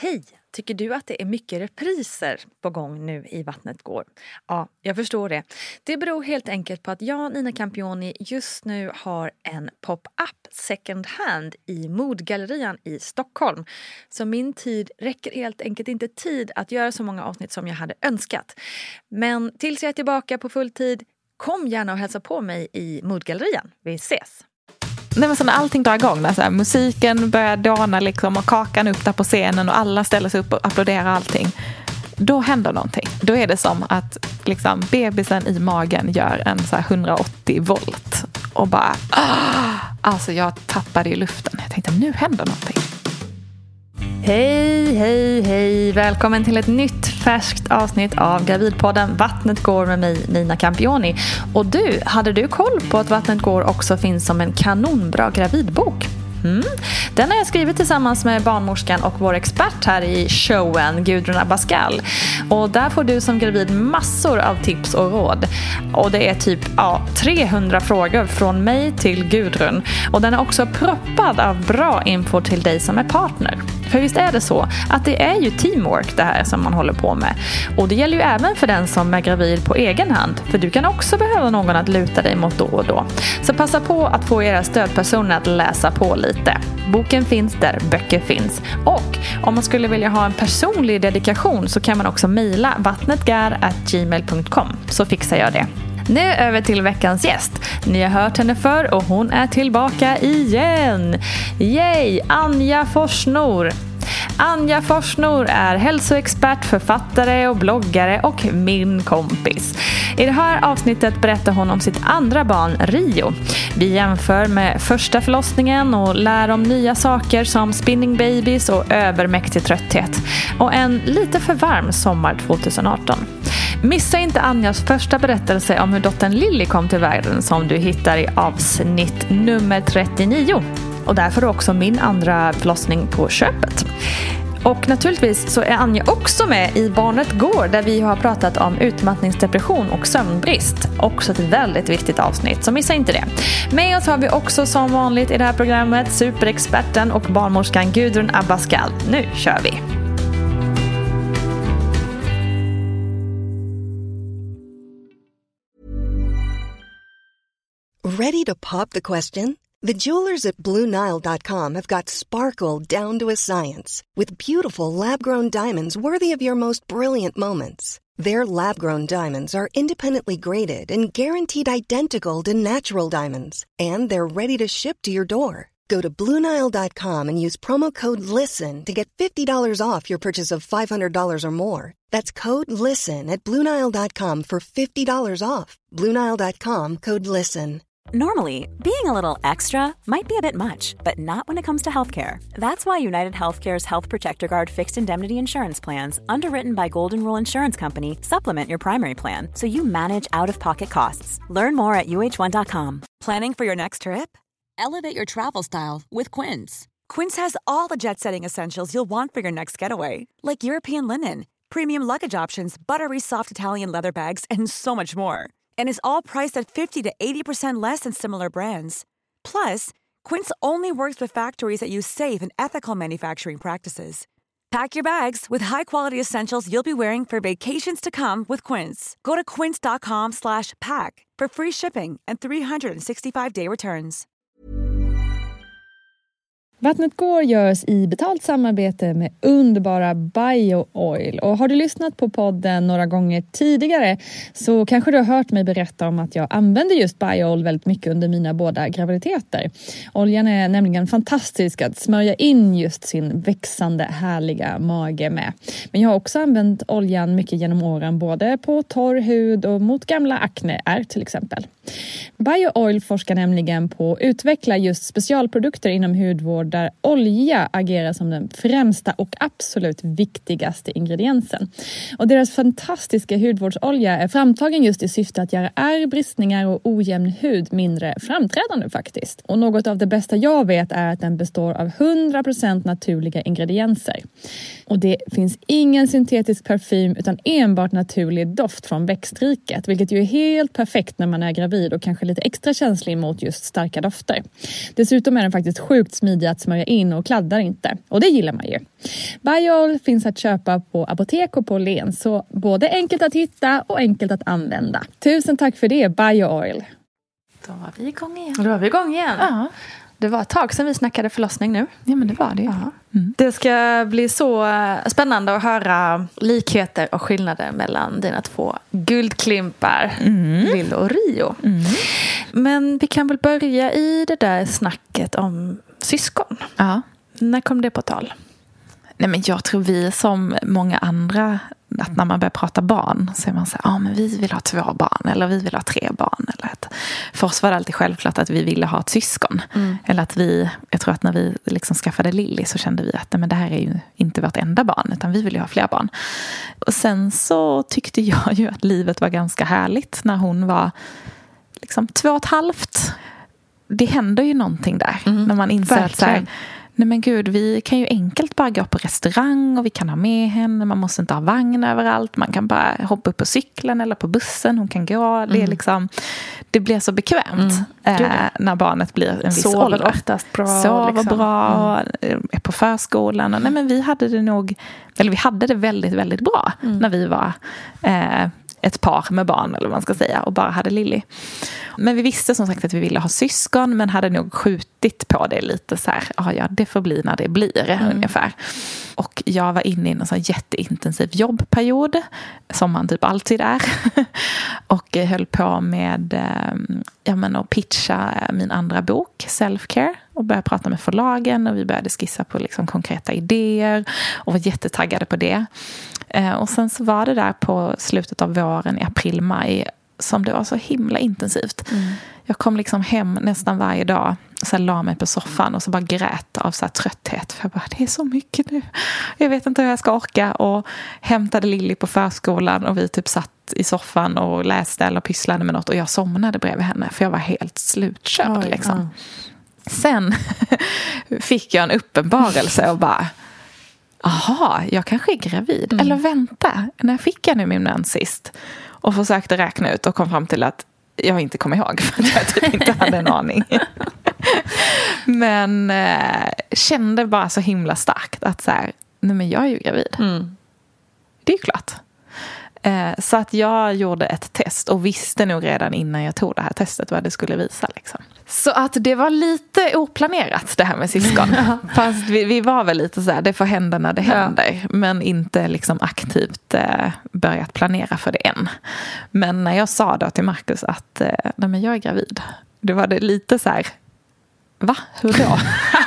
Hej! Tycker du att det är mycket repriser på gång nu i Vattnet går? Ja, jag förstår det. Det beror helt enkelt på att jag, Nina Campioni, just nu har en pop-up second hand i Modgallerian i Stockholm. Så min tid räcker helt enkelt inte tid att göra så många avsnitt som jag hade önskat. Men tills jag är tillbaka på full tid, kom gärna och hälsa på mig i Modgallerian. Vi ses! Nej, men så när allting drar igång, när så här, musiken börjar dana liksom, och kakan upp där på scenen och alla ställer sig upp och applåderar allting, då händer någonting. Då är det som att liksom, bebisen i magen gör en så här 180 volt och bara, alltså jag tappade i luften. Jag tänkte, nu händer någonting. Hej, hej, hej! Välkommen till ett nytt färskt avsnitt av Gravidpodden Vattnet går med mig, Nina Campioni. Och du, hade du koll på att Vattnet går också finns som en kanonbra gravidbok? Den har jag skrivit tillsammans med barnmorskan och vår expert här i showen, Gudrun Abascal. Och där får du som gravid massor av tips och råd. Och det är typ 300 frågor från mig till Gudrun. Och den är också proppad av bra info till dig som är partner. För visst är det så att det är ju teamwork det här som man håller på med. Och det gäller ju även för den som är gravid på egen hand. För du kan också behöva någon att luta dig mot då och då. Så passa på att få era stödpersoner att läsa på lite. Boken finns där böcker finns. Och om man skulle vilja ha en personlig dedikation så kan man också mejla vattnetgar@gmail.com, så fixar jag det. Nu över till veckans gäst. Ni har hört henne förr och hon är tillbaka igen. Yay! Anja Forssnor. Anja Forssnor är hälsoexpert, författare och bloggare och min kompis. I det här avsnittet berättar hon om sitt andra barn, Rio. Vi jämför med första förlossningen och lär om nya saker som spinning babies och övermäktig trötthet. Och en lite för varm sommar 2018. Missa inte Anjas första berättelse om hur dottern Lilly kom till världen som du hittar i avsnitt nummer 39. Och där får du också min andra förlossning på köpet. Och naturligtvis så är Anja också med i Barnet går, där vi har pratat om utmattningsdepression och sömnbrist. Också ett väldigt viktigt avsnitt, så missa inte det. Med oss har vi också som vanligt i det här programmet superexperten och barnmorskan Gudrun Abascal. Nu kör vi! Ready to pop the question? The jewelers at BlueNile.com have got sparkle down to a science with beautiful lab-grown diamonds worthy of your most brilliant moments. Their lab-grown diamonds are independently graded and guaranteed identical to natural diamonds, and they're ready to ship to your door. Go to BlueNile.com and use promo code LISTEN to get $50 off your purchase of $500 or more. That's code LISTEN at BlueNile.com for $50 off. BlueNile.com, code LISTEN. Normally, being a little extra might be a bit much, but not when it comes to healthcare. That's why United Healthcare's Health Protector Guard fixed indemnity insurance plans, underwritten by Golden Rule Insurance Company, supplement your primary plan so you manage out-of-pocket costs. Learn more at UH1.com. Planning for your next trip? Elevate your travel style with Quince. Quince has all the jet-setting essentials you'll want for your next getaway, like European linen, premium luggage options, buttery soft Italian leather bags, and so much more. And is all priced at 50 to 80% less than similar brands. Plus, Quince only works with factories that use safe and ethical manufacturing practices. Pack your bags with high-quality essentials you'll be wearing for vacations to come with Quince. Go to quince.com/pack for free shipping and 365-day returns. Vattnet går görs i betalt samarbete med underbara BioOil. Och har du lyssnat på podden några gånger tidigare så kanske du har hört mig berätta om att jag använder just BioOil väldigt mycket under mina båda graviditeter. Oljan är nämligen fantastisk att smörja in just sin växande härliga mage med. Men jag har också använt oljan mycket genom åren, både på torr hud och mot gamla akneär till exempel. BioOil forskar nämligen på att utveckla just specialprodukter inom hudvård där olja agerar som den främsta och absolut viktigaste ingrediensen. Och deras fantastiska hudvårdsolja är framtagen just i syfte att göra ärr, bristningar och ojämn hud mindre framträdande faktiskt. Och något av det bästa jag vet är att den består av 100% naturliga ingredienser. Och det finns ingen syntetisk parfym utan enbart naturlig doft från växtriket, vilket ju är helt perfekt när man är gravid och kanske lite extra känslig mot just starka dofter. Dessutom är den faktiskt sjukt smidig att smörja in och kladdar inte. Och det gillar man ju. Biol finns att köpa på apotek och på Åhléns, så både enkelt att hitta och enkelt att använda. Tusen tack för det, Biooil. Då var vi igång igen. Då var vi igång igen. Ja. Det var ett tag sedan vi snackade förlossning nu. Ja, men det var det ju. Det ska bli så spännande att höra likheter och skillnader mellan dina två guldklimpar, Lillo och Rio. Men vi kan väl börja i det där snacket om syskon. Ja. När kom det på tal? Nej, men jag tror vi som många andra, att när man börjar prata barn så är man så här, men vi vill ha 2 barn eller vi vill ha 3 barn. Eller för oss var det alltid självklart att vi ville ha ett syskon. Eller att jag tror att när vi liksom skaffade Lilly så kände vi att men det här är ju inte vårt enda barn, utan vi vill ju ha fler barn. Och sen så tyckte jag ju att livet var ganska härligt när hon var liksom 2,5. Det händer ju någonting där när man inser att så här, nej men gud, vi kan ju enkelt bara gå på restaurang och vi kan ha med henne. Man måste inte ha vagn överallt. Man kan bara hoppa upp på cykeln eller på bussen. Hon kan gå. Det är liksom, det blir så bekvämt när barnet blir en viss ålder. Sover oftast bra. Sover bra, är på förskolan. Och, nej men vi hade det väldigt, väldigt bra när vi var ett par med barn, eller vad man ska säga, och bara hade Lilly. Men vi visste som sagt att vi ville ha syskon, men hade nog skjutit på det lite så här, det får bli när det blir ungefär. Och jag var inne i en sån jätteintensiv jobbperiod, som man typ alltid är. Och höll på med att pitcha min andra bok, Self-Care. Och började prata med förlagen och vi började skissa på liksom konkreta idéer och var jättetaggade på det. Och sen så var det där på slutet av våren, i april-maj, som det var så himla intensivt. Jag kom liksom hem nästan varje dag och så la mig på soffan och så bara grät av så här trötthet. För jag bara, det är så mycket nu. Jag vet inte hur jag ska orka. Och hämtade Lilly på förskolan och vi typ satt i soffan och läste eller pysslade med något. Och jag somnade bredvid henne för jag var helt slutkörd liksom. Sen fick jag en uppenbarelse och bara, jag kanske är gravid. Eller vänta, när fick jag nu min mens sist? Och försökte räkna ut och kom fram till att jag inte kom ihåg, för att jag typ inte hade en aning. Men kände bara så himla starkt att så här, nej men jag är ju gravid. Det är ju klart. Så att jag gjorde ett test och visste nog redan innan jag tog det här testet vad det skulle visa liksom. Så att det var lite oplanerat det här med syskon. Fast vi var väl lite så här, det får hända när det händer. Men inte liksom aktivt börjat planera för det än. Men när jag sa då till Marcus att nej men jag är gravid, då var det lite så här, va? Hur då?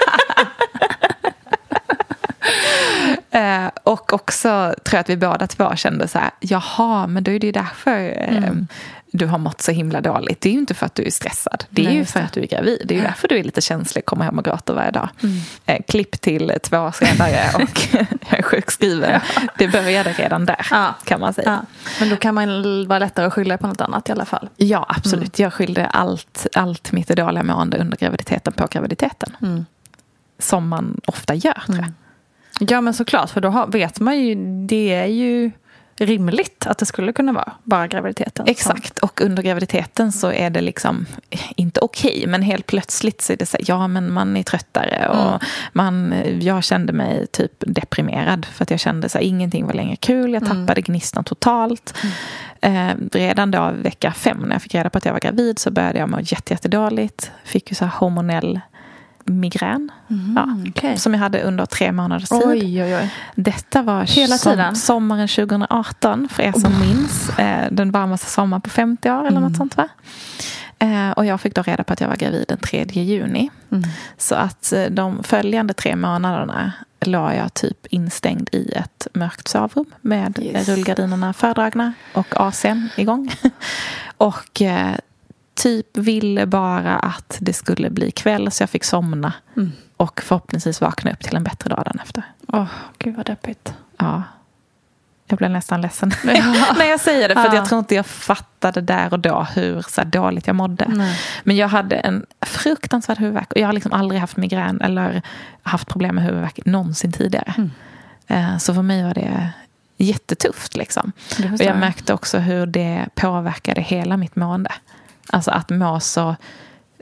Och också tror jag att vi båda två kände så här, jaha, men då är det ju därför du har mått så himla dåligt. Det är ju inte för att du är stressad. Det är ju för att du är gravid. Det är ju därför du är lite känslig, kommer hem och gråter varje dag. Klipp till 2 år senare och jag är sjukskriven. Det började redan där, kan man säga. Men då kan man vara lättare att skylla på något annat i alla fall. Ja, absolut. Jag skyllde allt mitt dåliga mående under graviditeten på graviditeten. Som man ofta gör, tror jag. Ja, men såklart, för då vet man ju, det är ju rimligt att det skulle kunna vara bara graviditeten. Exakt, och under graviditeten så är det liksom inte okej, men helt plötsligt så är det så här, men man är tröttare och jag kände mig typ deprimerad för att jag kände så här, ingenting var längre kul, jag tappade gnistan totalt. Redan då vecka 5 när jag fick reda på att jag var gravid så började jag må jättedåligt, fick ju så här hormonell migrän som jag hade under 3 månaders tid. Oj. Detta var hela tiden. Sommaren 2018 för er som minns. Den varmaste sommaren på 50 år eller något sånt, va? Och jag fick då reda på att jag var gravid den 3 juni. Så att de följande 3 månaderna la jag typ instängd i ett mörkt sovrum med rullgardinerna fördragna och AC:n igång. Och typ ville bara att det skulle bli kväll så jag fick somna och förhoppningsvis vakna upp till en bättre dag dagen efter. Gud vad deppigt. Ja. Jag blev nästan ledsen när jag säger det, för att jag tror inte jag fattade där och då hur så dåligt jag mådde. Nej. Men jag hade en fruktansvärd huvudvärk och jag har liksom aldrig haft migrän eller haft problem med huvudvärk någonsin tidigare. Så för mig var det jättetufft liksom. Och jag märkte också hur det påverkade hela mitt mående. Alltså att må så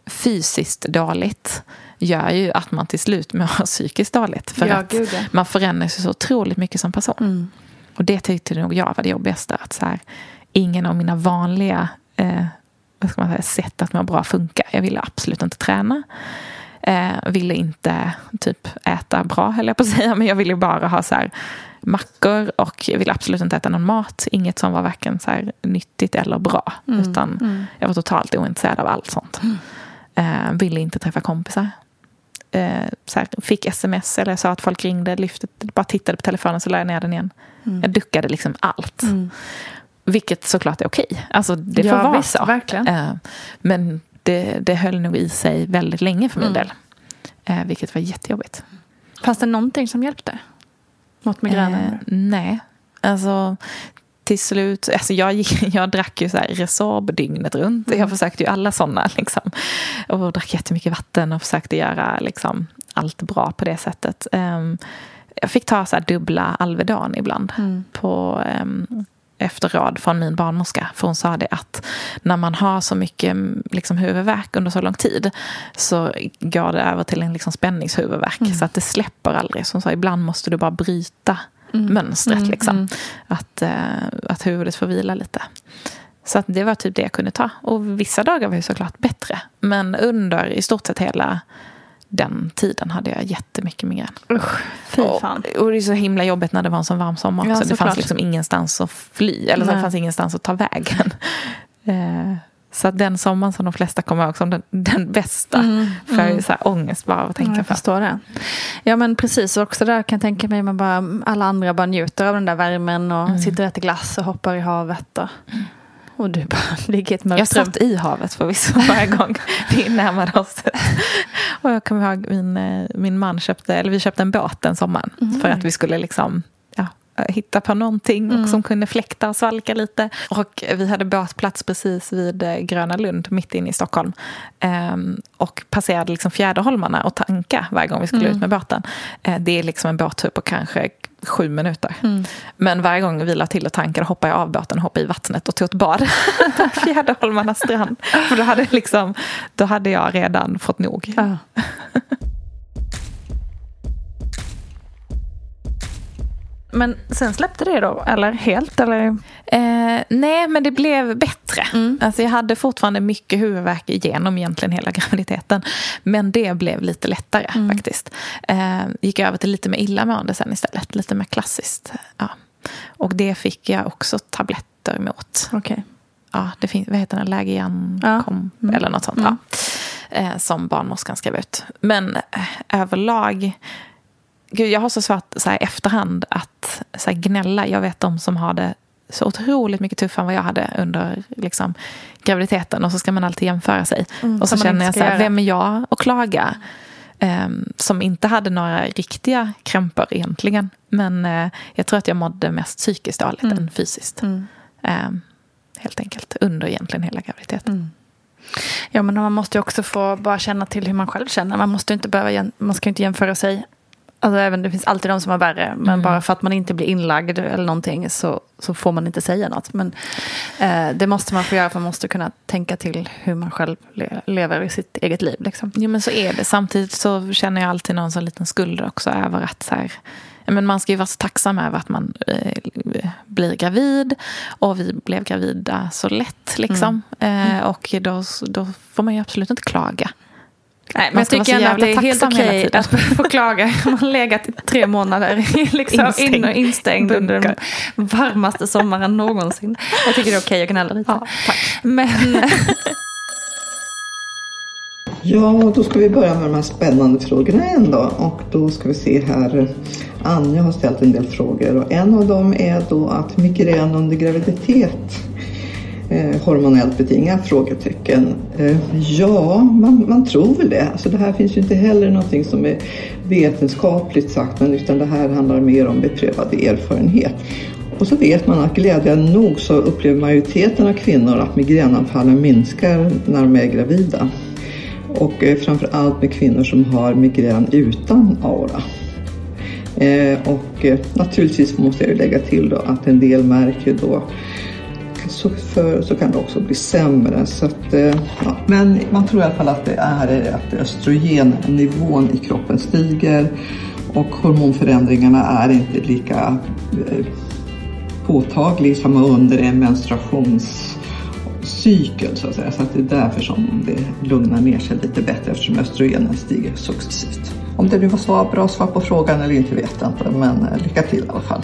fysiskt dåligt gör ju att man till slut mår psykiskt dåligt. För att man förändras så otroligt mycket som person. Och det tyckte nog jag var det jobbigaste. Att så här, ingen av mina vanliga sätt att må bra funkar. Jag ville absolut inte träna. Ville inte typ äta bra, höll jag på att säga. Men jag ville bara ha så här mackor, och jag ville absolut inte äta någon mat. Inget som var varken så här nyttigt eller bra. Utan jag var totalt ointresserad av allt sånt. Ville inte träffa kompisar. Så här, fick sms eller sa att folk ringde, bara tittade på telefonen, så lade jag ner den igen. Jag duckade liksom allt. Vilket såklart är okej. Alltså det får vara så. Verkligen. Men det höll nog i sig väldigt länge för min del. Vilket var jättejobbigt. Fanns det någonting som hjälpte mot migränen? Nej. Alltså till slut, alltså jag drack ju så här Resorb dygnet runt. Jag försökte ju alla sådana liksom. Och drack jättemycket vatten och försökte göra liksom allt bra på det sättet. Jag fick ta så här dubbla Alvedon ibland på efter råd från min barnmorska. För hon sa det att när man har så mycket liksom huvudvärk under så lång tid, så går det över till en liksom spänningshuvudvärk. Så att det släpper aldrig. Så hon sa, ibland måste du bara bryta mönstret liksom. Att huvudet får vila lite. Så att det var typ det jag kunde ta. Och vissa dagar var ju såklart bättre. Men under i stort sett hela den tiden hade jag jättemycket migrän. Fy fan. Och det är så himla jobbigt när det var en sån varm sommar. Ja, så det fanns liksom ingenstans att fly. Eller så det fanns ingenstans att ta vägen. Så att den sommaren som de flesta kommer ihåg som den bästa. För jag är så här ångest bara att tänka på. Jag förstår det. Ja, men precis. Och också där kan jag tänka mig man bara, alla andra bara njuter av den där värmen och sitter och äter glass och hoppar i havet. Och du bara ligger i ett mörkt rum. Jag satt i havet förvisso varje gång vi närmade oss. Och jag kommer ihåg min man vi köpte en båt den sommaren. För att vi skulle liksom hitta på någonting och som kunde fläkta och svalka lite. Och vi hade båtplats precis vid Gröna Lund, mitt inne i Stockholm. Och passerade liksom Fjäderholmarna och tanka varje gång vi skulle ut med båten. Det är liksom en båttur på kanske 7 minuter. Men varje gång vi la till och tankade hoppade jag av båten och hoppade i vattnet och tog ett bad på Fjäderholmarnas strand. För då hade jag redan fått nog. Men sen släppte det då? Eller helt? Eller? Nej, men det blev bättre. Alltså jag hade fortfarande mycket huvudvärk igenom egentligen hela graviditeten. Men det blev lite lättare faktiskt. Gick över till lite mer illamående sen istället. Lite mer klassiskt. Ja. Och det fick jag också tabletter mot. Okej. Ja, det finns, vad heter den? Lägian eller något sånt. Som barnmorskan skrev ut. Men överlag... Gud, jag har så svårt så här, efterhand att så här, gnälla. Jag vet de som har det så otroligt mycket tuffare än vad jag hade under liksom, graviditeten. Och så ska man alltid jämföra sig. Och så känner jag så här, vem är jag att klaga? Som inte hade några riktiga krämpor egentligen. Men jag tror att jag mådde mest psykiskt dåligt än fysiskt. Helt enkelt. Under egentligen hela graviditeten. Ja, men man måste ju också få bara känna till hur man själv känner. Man ska inte jämföra sig. Alltså även det finns alltid de som är värre. Men bara för att man inte blir inlagd eller någonting så får man inte säga något. Men det måste man få göra, för man måste kunna tänka till hur man själv lever i sitt eget liv. Liksom. Ja, men så är det. Samtidigt så känner jag alltid någon sån liten skuld också över att så här, men man ska ju vara så tacksam över att man blir gravid. Och vi blev gravida så lätt liksom. Och då får man ju absolut inte klaga. Nej, men jag tycker ändå att det är helt okej att få klaga. Man har legat i 3 månader liksom instängd under den varmaste sommaren någonsin. Jag tycker det är okej att gnälla lite. Ja, tack. Men... Ja, då ska vi börja med de här spännande frågorna igen då. Och då ska vi se här. Anja har ställt en del frågor. Och en av dem är då att migrän under graviditet... hormonellt betingad frågetecken. Ja, man tror väl det. Alltså det här finns ju inte heller någonting som är vetenskapligt sagt, men utan det här handlar mer om beprövad erfarenhet. Och så vet man att glädjande nog så upplever majoriteten av kvinnor att migränanfallen minskar när de är gravida. Och framförallt med kvinnor som har migrän utan aura. Och naturligtvis måste jag ju lägga till då att en del märker då så kan det också bli sämre. Så att, ja. Men man tror i alla fall att det är att östrogennivån i kroppen stiger och hormonförändringarna är inte lika påtaglig som under en menstruationscykel så att säga. Så att det är därför som det lugnar ner sig lite bättre eftersom östrogenen stiger successivt. Om det nu var så bra svar på frågan eller inte vet jag inte, men lycka till i alla fall.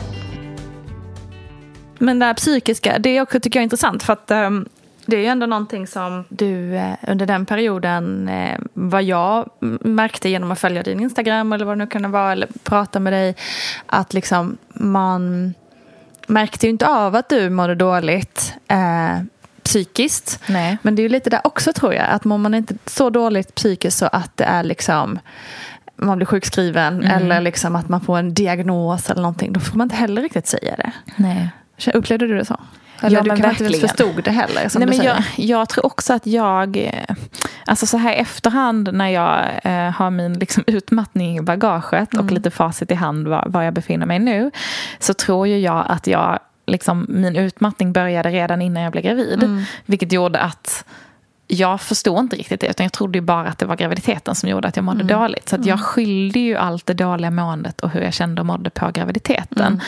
Men det här psykiska, det är också tycker jag är intressant för att det är ju ändå någonting som du under den perioden, vad jag märkte genom att följa din Instagram eller vad det nu kan vara, eller prata med dig, att liksom man märkte ju inte av att du mådde dåligt psykiskt. Nej. Men det är ju lite där också tror jag, att mår man inte så dåligt psykiskt så att det är liksom man blir sjukskriven eller liksom att man får en diagnos eller någonting, då får man inte heller riktigt säga det. Nej. Upplevde du det så? Eller Ja, du men kanske inte förstod det heller som Nej, du men säger. jag tror också att alltså så här efterhand när jag har min liksom utmattning i bagaget och lite facit i hand var jag befinner mig nu, så tror ju jag att liksom, min utmattning började redan innan jag blev gravid. Vilket gjorde att jag förstod inte riktigt det, utan jag trodde ju bara att det var graviditeten som gjorde att jag mådde dåligt. Så att jag skyllde ju allt det dåliga måendet och hur jag kände och mådde på graviditeten.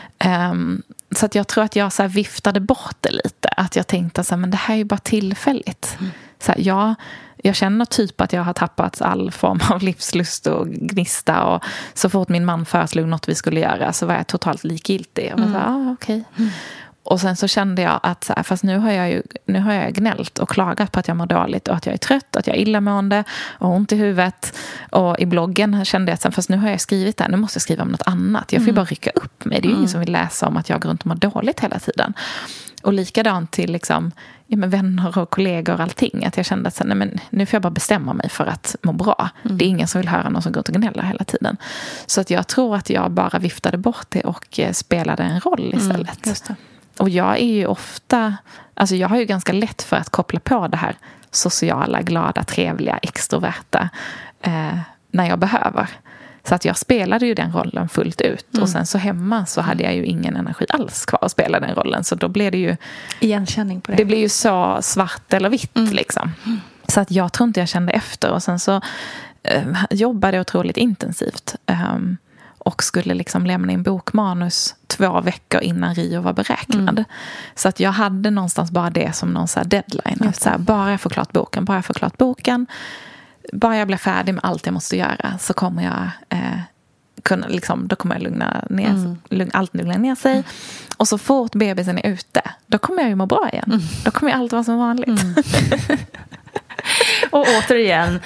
Så att jag tror att jag så här viftade bort det lite. Att jag tänkte så här, men det här är ju bara tillfälligt. Så här, jag känner typ att jag har tappat all form av livslust och gnista. Och så fort min man föreslog något vi skulle göra så var jag totalt likgiltig. Jag var så här, okej. Och sen så kände jag att så här, fast nu har jag gnällt och klagat på att jag mår dåligt och att jag är trött, att jag är illamående och ont i huvudet. Och i bloggen kände jag att fast nu har jag skrivit där, nu måste jag skriva om något annat. Jag får ju bara rycka upp mig. Det är ju ingen som vill läsa om att jag går runt och mår dåligt hela tiden. Och likadant till liksom, med vänner och kollegor och allting. Att jag kände att så, nej, men nu får jag bara bestämma mig för att må bra. Det är ingen som vill höra någon som går och gnäller hela tiden. Så att jag tror att jag bara viftade bort det och spelade en roll istället. Just det. Och jag är ju ofta, alltså jag har ju ganska lätt för att koppla på det här sociala, glada, trevliga, extroverta när jag behöver. Så att jag spelade ju den rollen fullt ut. Och sen så hemma så hade jag ju ingen energi alls kvar att spela den rollen. Så då blev det ju igenkänning på det. Det blir ju så svart eller vitt liksom. Så att jag tror inte jag kände efter. Och sen så jobbade jag otroligt intensivt. Och skulle liksom lämna in bokmanus 2 veckor innan Rio var beräknad. Så att jag hade någonstans bara det som någon så här deadline. Att så här, bara jag får klart boken. Bara jag blir färdig med allt jag måste göra så kommer jag kunna, liksom, då kommer jag lugna ner sig. Och så fort bebisen är ute, då kommer jag ju må bra igen. Då kommer allt vara som vanligt. Och återigen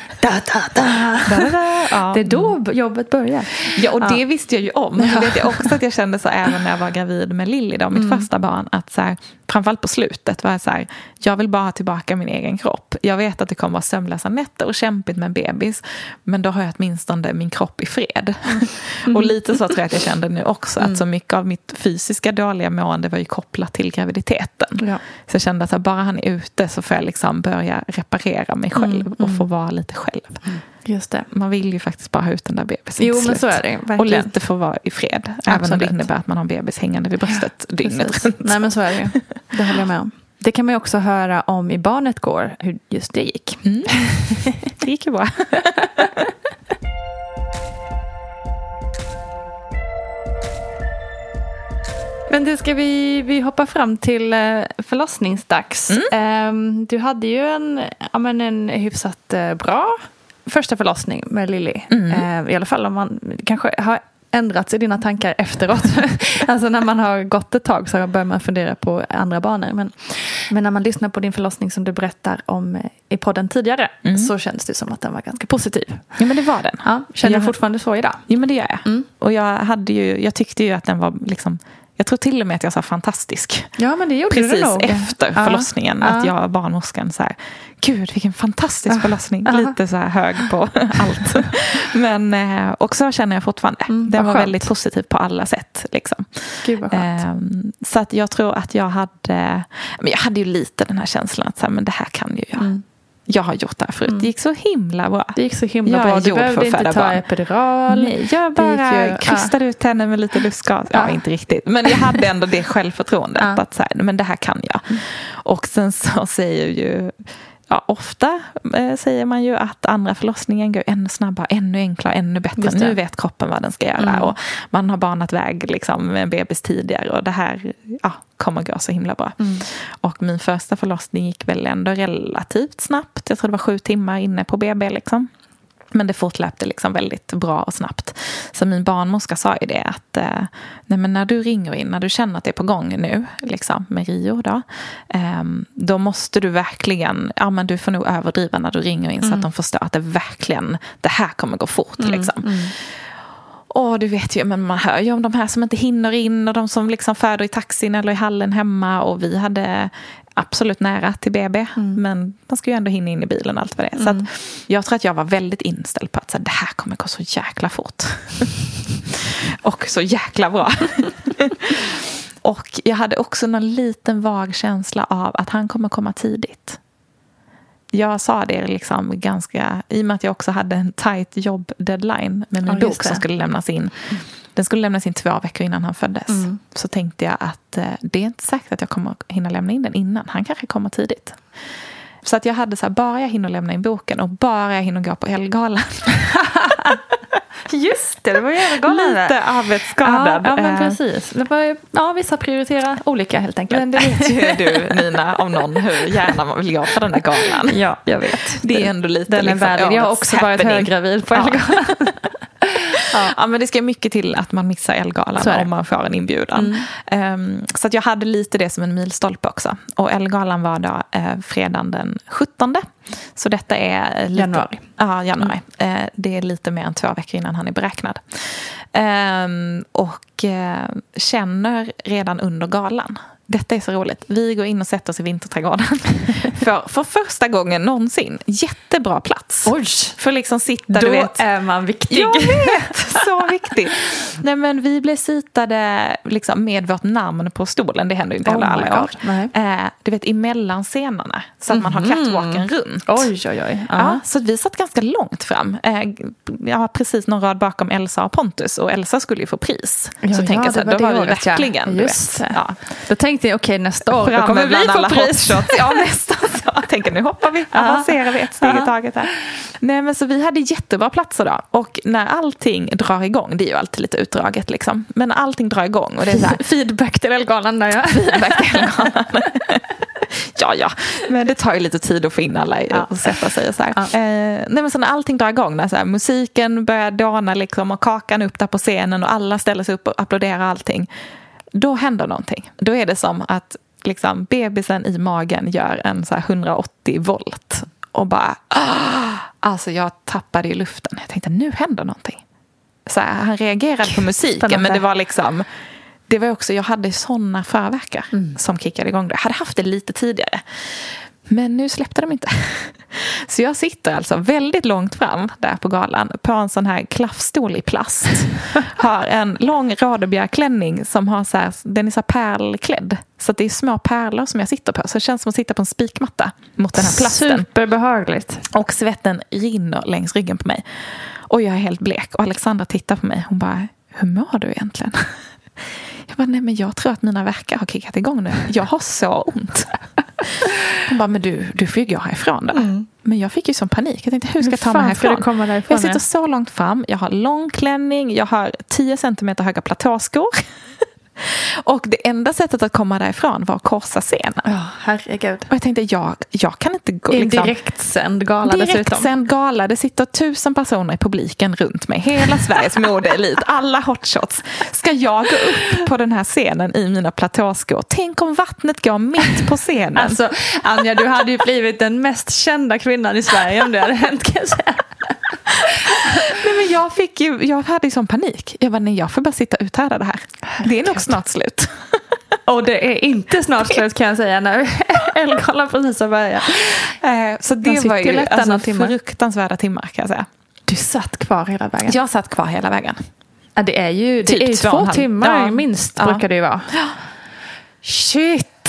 det är då jobbet börjar. Ja, och det visste jag ju om. Men vet jag också att jag kände så även när jag var gravid med Lilly då, mitt första barn, att så här, framförallt på slutet var jag så här, jag vill bara ha tillbaka min egen kropp. Jag vet att det kommer vara sömnlösa nätter och kämpigt med en bebis, men då har jag åtminstone min kropp i fred. Och lite så tror jag att jag kände nu också, att så mycket av mitt fysiska dåliga mående var ju kopplat till graviditeten. Ja. Så jag kände att bara han är ute så får jag liksom börja reparera mig själv och få vara lite själv. Just det. Man vill ju faktiskt bara ha ut den där bebisen. Jo, men så är det verkligen. Och lite få vara i fred. Även om det innebär att man har en bebis hängande vid bröstet dygnet runt. Nej, men så är det ju. Det håller jag med om. Det kan man ju också höra om i Barnet går, hur just det gick. Det gick ju bra. Men du, ska vi hoppa fram till förlossningsdags. Du hade ju en hyfsat bra första förlossning med Lilly. I alla fall om man kanske har ändrats i dina tankar efteråt. Alltså när man har gått ett tag så börjar man fundera på andra banor. Men när man lyssnar på din förlossning som du berättar om i podden tidigare så känns det som att den var ganska positiv. Ja, men det var den. Ja, känner du fortfarande så idag? Ja, men det gör jag. Och jag tyckte ju att den var liksom, jag tror till och med att jag sa fantastisk. Ja, men det gjorde precis du nog. Efter förlossningen. Att jag var barnmorskan så här, gud vilken fantastisk förlossning. Lite så här hög på allt. Men också känner jag fortfarande. Den var väldigt positiv på alla sätt. Liksom. Gud vad skönt. Så att jag tror att jag hade ju lite den här känslan att så här, men det här kan ju jag. Jag har gjort det här förut. Det gick så himla bra. Det gick så himla bra. Du behövde inte ta epidural. Nej, jag bara krystade ut henne med lite lustgas. Ja, inte riktigt. Men jag hade ändå det självförtroendet. Att säga, men det här kan jag. Och sen så säger ju... Ja, ofta säger man ju att andra förlossningen går ännu snabbare, ännu enklare, ännu bättre. Nu vet kroppen vad den ska göra. Och man har banat väg liksom, med en bebis tidigare. Och det här kommer gå så himla bra. Och min första förlossning gick väl ändå relativt snabbt. Jag tror det var 7 timmar inne på BB liksom. Men det fortlöpte liksom väldigt bra och snabbt. Så min barnmorska sa ju det att nej, men när du ringer in, när du känner att det är på gång nu liksom, med Rio då måste du verkligen, men du får nog överdriva när du ringer in så att de förstår att det här kommer gå fort liksom. Och du vet ju, men man hör ju om de här som inte hinner in och de som liksom föder i taxin eller i hallen hemma, och vi hade absolut nära till BB, men man ska ju ändå hinna in i bilen och allt vad det är. Så att jag tror att jag var väldigt inställd på att det här kommer gå så jäkla fort. Och så jäkla bra. Och jag hade också någon liten vag känsla av att han kommer komma tidigt. Jag sa det liksom ganska, i och med att jag också hade en tight jobb-deadline med min bok som skulle lämnas in. Den skulle lämnas in 2 veckor innan han föddes. Så tänkte jag att det är inte säkert att jag kommer hinna lämna in den innan. Han kanske kommer tidigt. Så att jag hade så här, bara jag hinner lämna in boken och bara jag hinner gå på Ellegalan. Just det var ju Ellegalan. Lite arbetsskadad. Ja, men precis. Det var, vissa prioriterar olika helt enkelt. Men det vet ju du, Nina, om någon hur gärna man vill gå på den där galan. Ja, jag vet. Det är ändå lite den är liksom, jag har också varit höggravid på Ellegalan. Ja, men det ska mycket till att man missar Ellegalan om man får en inbjudan. Så att jag hade lite det som en milstolpe också. Och Ellegalan var då fredagen den 17. Så detta är lite, januari. Ja, januari. Det är lite mer än 2 veckor innan han är beräknad. Och känner redan under galan. Detta är så roligt. Vi går in och sätter oss i vinterträdgården. för första gången någonsin. Jättebra plats. Oj! För liksom sitta, då du vet. Är man viktig. Jag vet! Så viktigt. Nej, men vi blev sittade liksom med vårt namn på stolen. Det händer ju inte heller alla år. Du vet, emellan scenerna. Så att man har catwalken runt. Oj. Ja, så att vi satt ganska långt fram. Jag har precis någon rad bakom Elsa och Pontus. Och Elsa skulle ju få pris. Så tänker jag så här, då var vi verkligen. Just då tänkte jag, okej, nästa år då kommer vi få pris. Ja, nästan så. Jag tänker, nu hoppar vi, avancerar vi ett steg i taget här. Nej, men så vi hade jättebra platser då. Och när allting drar igång, det är ju alltid lite utdraget liksom. Men när allting drar igång och det är så här, feedback till Ellegalan där, ja. Feedback till Ellegalan. Ja. Men det tar ju lite tid att få in alla och sätta sig och så här. Nej, men så när allting drar igång, när så här, musiken börjar dana liksom, och kakan upp där på scenen och alla ställer sig upp och applåderar allting. Då händer någonting. Då är det som att liksom, bebisen i magen gör en så här 180 volt. Och bara, alltså jag tappade i luften. Jag tänkte, nu händer någonting. Så här, han reagerade på musiken. Spännande. Men det var liksom, det var också, jag hade sådana förverkar som kickade igång det. Jag hade haft det lite tidigare. Men nu släppte de inte. Så jag sitter alltså väldigt långt fram där på galan på en sån här klaffstol i plast. Har en lång radebjärklänning som har så här, den är så här pärlklädd. Så att det är små pärlor som jag sitter på. Så det känns som att sitta på en spikmatta mot den här plasten. Superbehagligt. Och svetten rinner längs ryggen på mig. Och jag är helt blek. Och Alexandra tittar på mig. Hon bara, hur mår du egentligen? Jag bara, nej men jag tror att mina verkar har kickat igång nu. Jag har så ont. Hon bara, men du får ju gå härifrån då. Men jag fick ju sån panik. Jag tänkte, hur ska jag ta mig härifrån? Jag sitter så långt fram. Jag har lång klänning. Jag har 10 centimeter höga platåskor. Och det enda sättet att komma därifrån var att korsa scenen. Ja, herregud. Och jag tänkte, jag kan inte gå. En direktsänd gala dessutom. Direktsänd gala. Det sitter 1000 personer i publiken runt mig. Hela Sveriges modeelit. Alla hotshots. Ska jag gå upp på den här scenen i mina platåskor? Tänk om vattnet går mitt på scenen. Alltså, Anja, du hade ju blivit den mest kända kvinnan i Sverige om det hade hänt, kan jag säga. Nej, men jag hade ju sån panik. Jag bara, nej, jag får bara sitta och uthärda det här. Det är nog snart slut. Och det är inte snart slut, kan jag säga, när Ellegalan precis har börjat. Så det var ju alltså fruktansvärda timmar, kan jag säga. Du satt kvar hela vägen? Jag satt kvar hela vägen. Ja, det är ju typ 2 timmar minst, brukar det ju vara. Shit!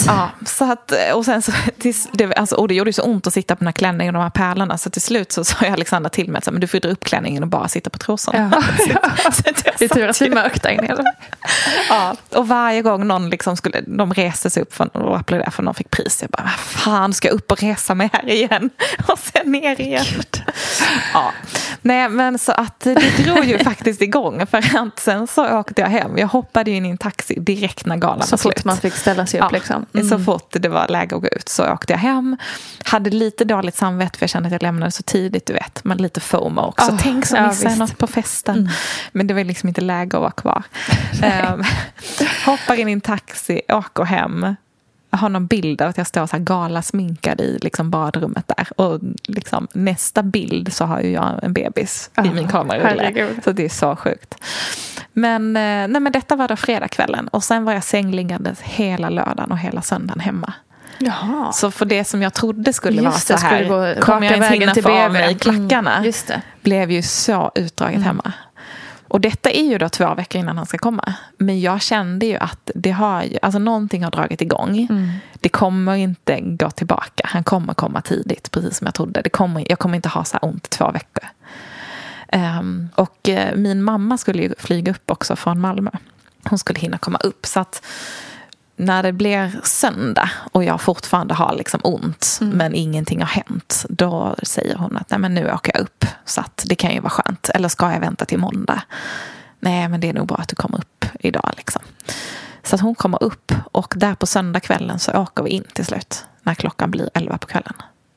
Ja, så att, och sen så och det gjorde ju så ont att sitta på den här klänningen och de här pärlorna, så till slut så sa Alexandra till mig att men du får dra upp klänningen och bara sitta på trosorna. Så det är tur att det är mörkt där inne. Ja, och varje gång någon liksom de reste sig upp och applåderade för någon fick pris, jag bara, vad fan ska jag upp och resa mig här igen och sen ner igen. Ja. Nej, men så att det drog ju faktiskt igång, för att sen så åkte jag hem. Jag hoppade in i en taxi direkt när galan var slut. Så fort man fick ställa sig upp liksom. Så fort det var läge att gå ut så åkte jag hem. Hade lite dåligt samvete för jag kände att jag lämnade så tidigt, du vet. Men lite FOMO också. Tänk så missar jag något på festen. Men det var liksom inte läge att vara kvar. Hoppar in i en taxi, åker hem. Jag har någon bild av att jag står så här galasminkad i liksom badrummet där. Och liksom nästa bild så har ju jag en bebis i min kamerarulle. Så det är så sjukt. Men detta var då fredagskvällen. Och sen var jag sängliggandes hela lördagen och hela söndagen hemma. Jaha. Så för det som jag trodde skulle vara så här, kommer jag ens hinna få av mig klackarna, blev ju så utdraget hemma. Och detta är ju då 2 veckor innan han ska komma. Men jag kände ju att det har ju, alltså någonting har dragit igång. Det kommer inte gå tillbaka. Han kommer komma tidigt, precis som jag trodde. Jag kommer inte ha så här ont 2 veckor. Och min mamma skulle ju flyga upp också från Malmö. Hon skulle hinna komma upp. Så att när det blir söndag och jag fortfarande har liksom ont men ingenting har hänt, då säger hon att nej, men nu åker jag upp, så att det kan ju vara skönt. Eller ska jag vänta till måndag? Nej, men det är nog bra att du kommer upp idag liksom. Så att hon kommer upp, och där på söndagskvällen så åker vi in till slut när klockan blir 11 på kvällen.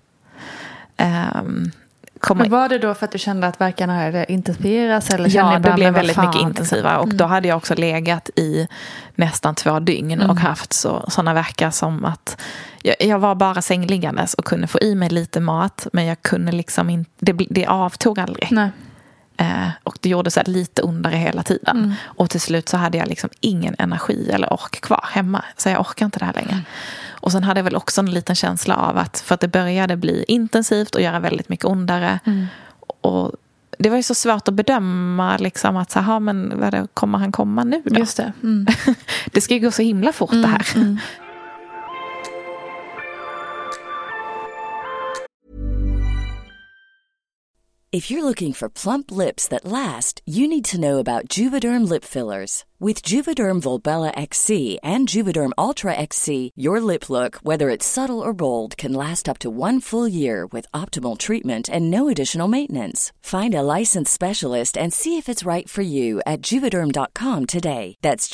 Men var det då för att du kände att verkarna hade intensifierats? Eller kände det blev väldigt mycket intensivare. Och då hade jag också legat i nästan 2 dygn och haft sådana verkar som att jag var bara sängliggandes och kunde få i mig lite mat, men jag kunde liksom inte, det avtog aldrig. Nej. Och det gjorde så här lite ondare hela tiden. Och till slut så hade jag liksom ingen energi eller ork kvar hemma. Så jag orkar inte det här längre. Och sen hade jag väl också en liten känsla av att, för att det började bli intensivt och göra väldigt mycket ondare. Och det var ju så svårt att bedöma liksom att så här, men kommer han komma nu då? Just det. Det ska ju gå så himla fort det här. If you're looking for plump lips that last, you need to know about Juvederm lip fillers. With Juvederm Volbella XC and Juvederm Ultra XC, your lip look, whether it's subtle or bold, can last up to 1 full year with optimal treatment and no additional maintenance. Find a licensed specialist and see if it's right for you at Juvederm.com today. That's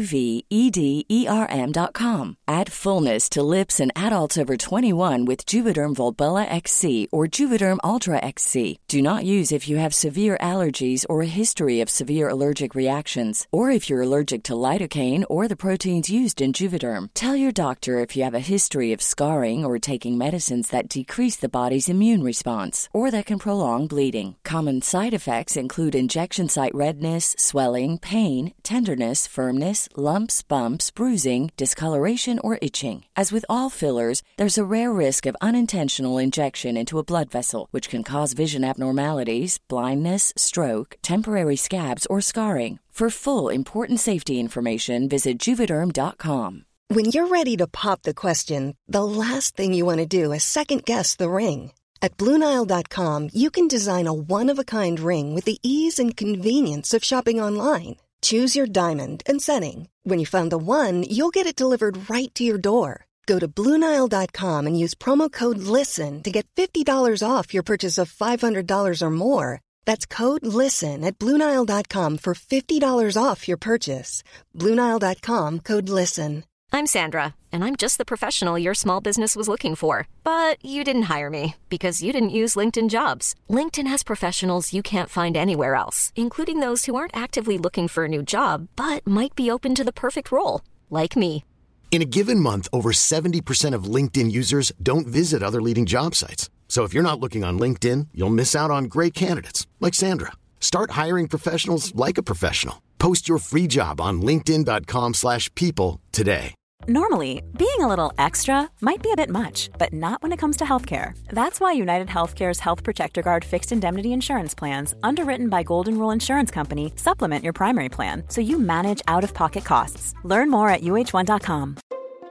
JUVEDERM.com. Add fullness to lips in adults over 21 with Juvederm Volbella XC or Juvederm Ultra XC. Do not use if you have severe allergies or a history of severe allergic reactions, or if you're allergic to lidocaine or the proteins used in Juvederm. Tell your doctor if you have a history of scarring or taking medicines that decrease the body's immune response or that can prolong bleeding. Common side effects include injection site redness, swelling, pain, tenderness, firmness, lumps, bumps, bruising, discoloration, or itching. As with all fillers, there's a rare risk of unintentional injection into a blood vessel, which can cause vision abnormalities, blindness, stroke, temporary scabs, or scarring. For full, important safety information, visit Juvederm.com. When you're ready to pop the question, the last thing you want to do is second-guess the ring. At BlueNile.com, you can design a one-of-a-kind ring with the ease and convenience of shopping online. Choose your diamond and setting. When you find the one, you'll get it delivered right to your door. Go to BlueNile.com and use promo code LISTEN to get $50 off your purchase of $500 or more. That's code LISTEN at BlueNile.com for $50 off your purchase. BlueNile.com, code LISTEN. I'm Sandra, and I'm just the professional your small business was looking for. But you didn't hire me because you didn't use LinkedIn Jobs. LinkedIn has professionals you can't find anywhere else, including those who aren't actively looking for a new job, but might be open to the perfect role, like me. In a given month, over 70% of LinkedIn users don't visit other leading job sites. So if you're not looking on LinkedIn, you'll miss out on great candidates like Sandra. Start hiring professionals like a professional. Post your free job on linkedin.com/people today. Normally, being a little extra might be a bit much, but not when it comes to healthcare. That's why United Healthcare's Health Protector Guard fixed indemnity insurance plans, underwritten by Golden Rule Insurance Company, supplement your primary plan so you manage out-of-pocket costs. Learn more at UH1.com.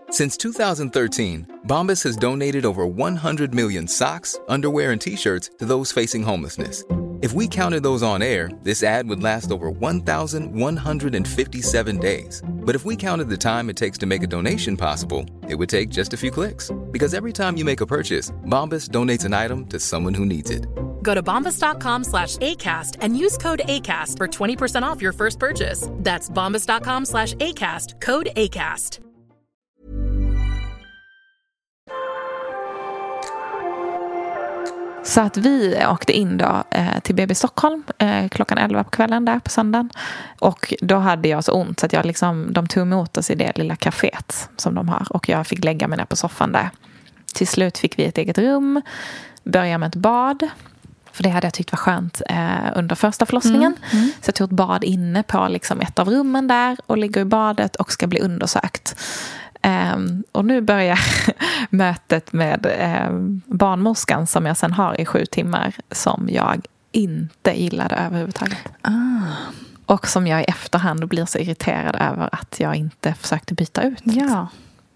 Since 2013, Bombas has donated over 100 million socks, underwear, and T-shirts to those facing homelessness. If we counted those on air, this ad would last over 1,157 days. But if we counted the time it takes to make a donation possible, it would take just a few clicks. Because every time you make a purchase, Bombas donates an item to someone who needs it. Go to bombas.com/ACAST and use code ACAST for 20% off your first purchase. That's bombas.com/ACAST, code ACAST. Så att vi åkte in då till BB Stockholm klockan 11 på kvällen där på söndagen. Och då hade jag så ont så att de tog emot oss i det lilla kaféet som de har. Och jag fick lägga mig ner på soffan där. Till slut fick vi ett eget rum, börja med ett bad. För det hade jag tyckt var skönt under första förlossningen. Så jag tog ett bad inne på ett av rummen där och ligger i badet och ska bli undersökt. Och nu börjar mötet med barnmorskan som jag sen har i 7 timmar som jag inte gillade överhuvudtaget. Och som jag i efterhand blir så irriterad över att jag inte försökte byta ut. Ja.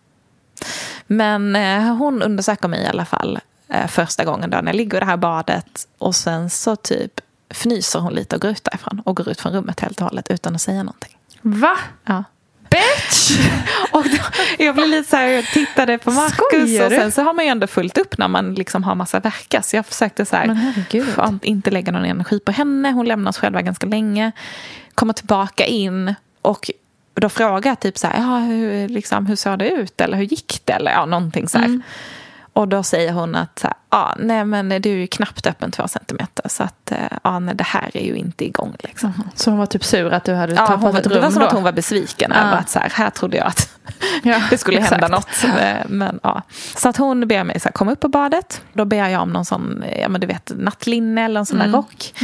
Men hon undersöker mig i alla fall första gången då när jag ligger i det här badet och sen så typ fnyser hon lite och går ut därifrån och går ut från rummet helt och hållet utan att säga någonting. Va? Ja. Bitch! Och då, jag blev lite så här, jag tittade på Marcus och sen så har man ju ändå fullt upp när man har massa verkar. Så jag försökte så här, inte lägga någon energi på henne. Hon lämnar oss själva ganska länge. Kommer tillbaka in och då frågar jag typ så här, hur såg det ut? Eller hur gick det? Eller någonting så här. Och då säger hon att nej men du är ju knappt öppen 2 centimeter så att nej, det här är ju inte igång liksom. Så hon var typ sur att du hade tappat ett rum. Det var som då? Att hon var besviken över att så här trodde jag att det skulle hända något. Men så att hon ber mig så här, komma upp på badet. Då ber jag om någon sån, nattlinne eller en sån där rock.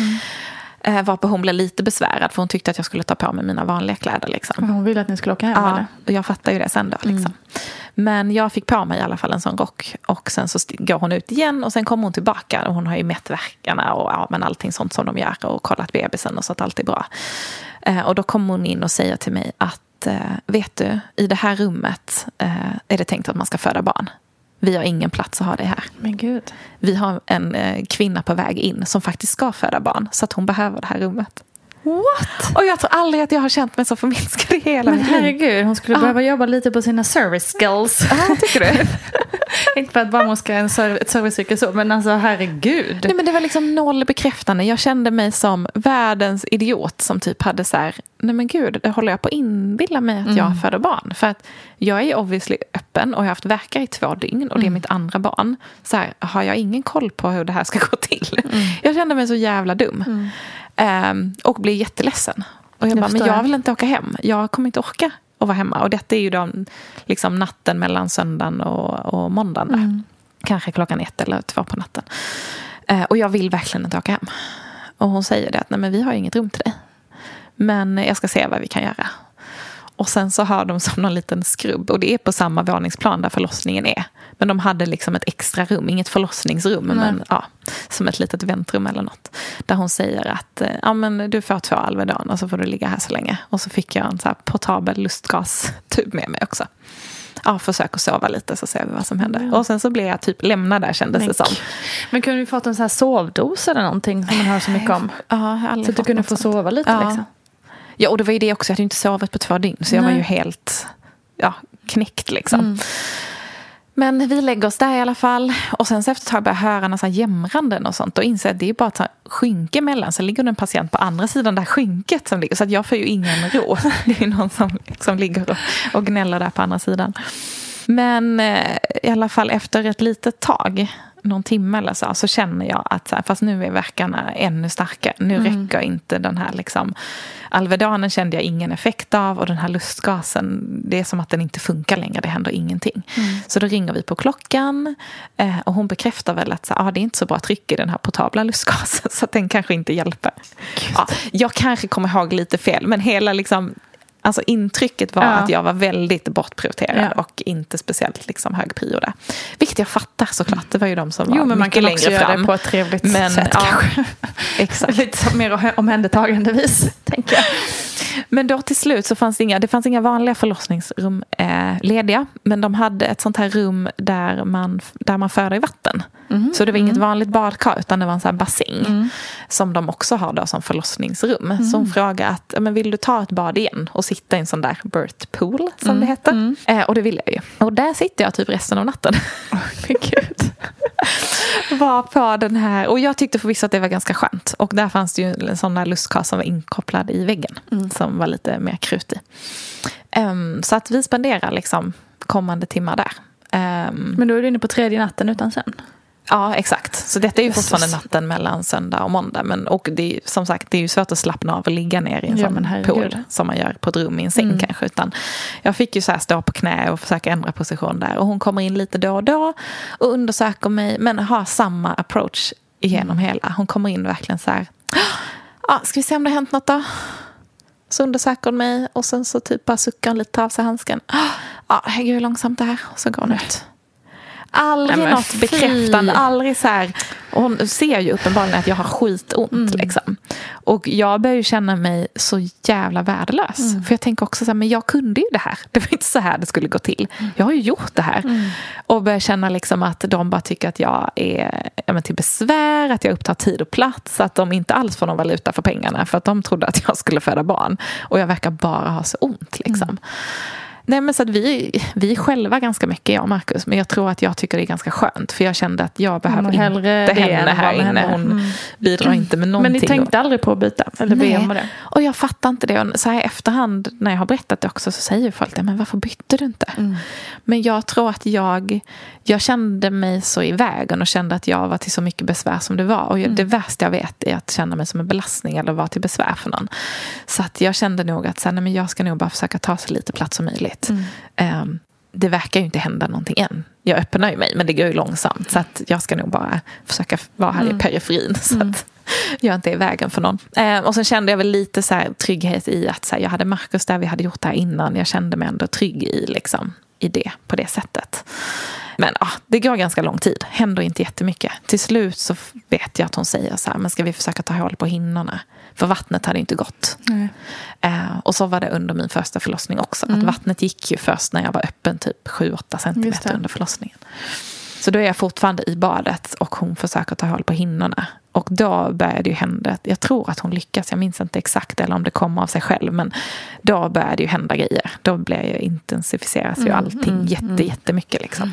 Varpå hon blev lite besvärad för hon tyckte att jag skulle ta på mig mina vanliga kläder liksom. Hon ville att ni skulle åka hem eller? Och jag fattar ju det sen då liksom. Men jag fick på mig i alla fall en sån rock och sen så går hon ut igen och sen kommer hon tillbaka och hon har ju mätt verkarna och men allting sånt som de gör och kollat bebisen och så att allt är bra. Och då kommer hon in och säger till mig att vet du, i det här rummet är det tänkt att man ska föda barn. Vi har ingen plats att ha det här. Men gud. Vi har en kvinna på väg in som faktiskt ska föda barn. Så att hon behöver det här rummet. What? Och jag tror aldrig att jag har känt mig så förminskad i hela mitt liv. Men herregud, hon skulle behöva jobba lite på sina service skills. Ja, tycker du? Inte för att barnmorska är ett serviceyrke så, men alltså herregud. Nej, men det var liksom noll bekräftande. Jag kände mig som världens idiot som typ hade så här, nej men gud, det håller jag på att inbilla mig att jag föder barn. För att jag är obviously öppen och jag har haft verkar i 2 dygn och det är mitt andra barn. Så här, har jag ingen koll på hur det här ska gå till? Jag kände mig så jävla dum. Och blev jätteledsen. Och jag bara, men jag vill inte åka hem. Jag kommer inte orka att vara hemma. Och detta är ju då liksom natten mellan söndagen och måndagen där. Kanske klockan 1 eller 2 på natten. Och jag vill verkligen inte åka hem. Och hon säger det att nej men vi har inget rum till dig. Men jag ska se vad vi kan göra. Och sen så har de som någon liten skrubb. Och det är på samma våningsplan där förlossningen är. Men de hade liksom ett extra rum. Inget förlossningsrum. Men som ett litet väntrum eller något. Där hon säger att men du får 2 Alvedon. Och så får du ligga här så länge. Och så fick jag en så här portabel lustgastub med mig också. Försök att sova lite så ser vi vad som händer. Och sen så blev jag typ lämnad där kändes det som. Men kunde du fått en så här sovdos eller någonting som man hör så mycket om? Så att du kunde få sova lite liksom. Ja, och det var ju det också. Jag hade inte sovit på 2 dygn. Så jag var ju helt knäckt liksom. Men vi lägger oss där i alla fall. Och sen så efter ett tag börjar jag höra några jämranden och sånt. Och inser att det är bara ett skynke emellan. Så ligger det en patient på andra sidan där skynket som ligger. Så att jag får ju ingen ro. Det är någon som ligger och gnäller där på andra sidan. Men i alla fall efter ett litet tag, någon timme eller så känner jag att fast nu är verkarna ännu starkare. Nu räcker inte den här liksom, Alvedonen kände jag ingen effekt av och den här lustgasen, det är som att den inte funkar längre, det händer ingenting. Så då ringer vi på klockan och hon bekräftar väl att det är inte så bra tryck i den här portabla lustgasen så att den kanske inte hjälper. Jag kanske kommer ihåg lite fel, men hela liksom alltså intrycket var att jag var väldigt bortprioriterad och inte speciellt liksom hög prio där. Vilket jag fattar såklart. Det var ju de som var men mycket längre fram. Man kan också göra det på ett trevligt sätt kanske. Exakt. Lite mer omhändertagande vis, tänker jag. Men då till slut så fanns det fanns inga vanliga förlossningsrum lediga. Men de hade ett sånt här rum där man föder i vatten. Så det var inget vanligt badkar utan det var en sån här bassäng. Som de också har då som förlossningsrum. Så hon frågade att, men vill du ta ett bad igen? Och sitta i en sån där birth pool som det heter. Och det ville jag ju. Och där sitter jag typ resten av natten. Gud. Var på den här. Och jag tyckte förvisso att det var ganska skönt. Och där fanns det ju en sån där lustkar som var inkopplad i väggen. Som var lite mer krut i. Så att vi spenderar liksom kommande timmar där. Men då är du inne på 3:e natten utan sen. Ja, exakt. Så detta är ju fortfarande natten mellan söndag och måndag. Och det är, som sagt, det är ju svårt att slappna av och ligga ner i en sån pool som man gör på ett rum i en säng kanske. Utan jag fick ju så här stå på knä och försöka ändra position där. Och hon kommer in lite då och då och undersöker mig. Men har samma approach igenom hela. Hon kommer in verkligen så här. Ska vi se om det har hänt något då? Så undersöker hon mig. Och sen så typ bara suckar hon lite av sig handsken. Gud hur långsamt det här. Och så går hon ut. Aldrig något bekräftande, aldrig så här. Och hon ser ju uppenbarligen att jag har skitont liksom. Och jag börjar ju känna mig så jävla värdelös. För jag tänker också så här, men jag kunde ju det här. Det var inte så här det skulle gå till. Jag har ju gjort det här. Och börjar känna liksom att de bara tycker att jag är till besvär, att jag upptar tid och plats, att de inte alls får någon valuta för pengarna för att de trodde att jag skulle föda barn. Och jag verkar bara ha så ont liksom. Nej, men så att vi är själva ganska mycket, jag och Marcus. Men jag tror att jag tycker det är ganska skönt. För jag kände att jag behöver inte henne här inne. Hon bidrar inte med någonting. Men ni tänkte aldrig på att byta? Eller be om det? Och jag fattar inte det. Och så här efterhand, när jag har berättat det också, så säger folk det. Men varför bytte du inte? Men jag tror att jag kände mig så i vägen. Och kände att jag var till så mycket besvär som det var. Och det värsta jag vet är att känna mig som en belastning. Eller vara till besvär för någon. Så att jag kände nog att så här, nej, men jag ska nog bara försöka ta så lite plats som möjligt. Det verkar ju inte hända någonting än. Jag öppnar ju mig, men det går ju långsamt. Så att jag ska nog bara försöka vara här i periferin. Så att jag inte är i vägen för någon. Och sen kände jag väl lite så här trygghet i att så här, jag hade Marcus där, vi hade gjort det här innan. Jag kände mig ändå trygg i det, på det sättet. Men det går ganska lång tid. Händer inte jättemycket. Till slut så vet jag att hon säger så här, men ska vi försöka ta håll på hinnorna? För vattnet hade inte gått. Och så var det under min första förlossning också. Att vattnet gick ju först när jag var öppen typ 7-8 centimeter under förlossningen. Så då är jag fortfarande i badet och hon försöker ta håll på hinnorna. Och då började ju hända, jag tror att hon lyckas, jag minns inte exakt eller om det kommer av sig själv, men då började ju hända grejer. Då blev jag intensifieras ju allting jättemycket liksom.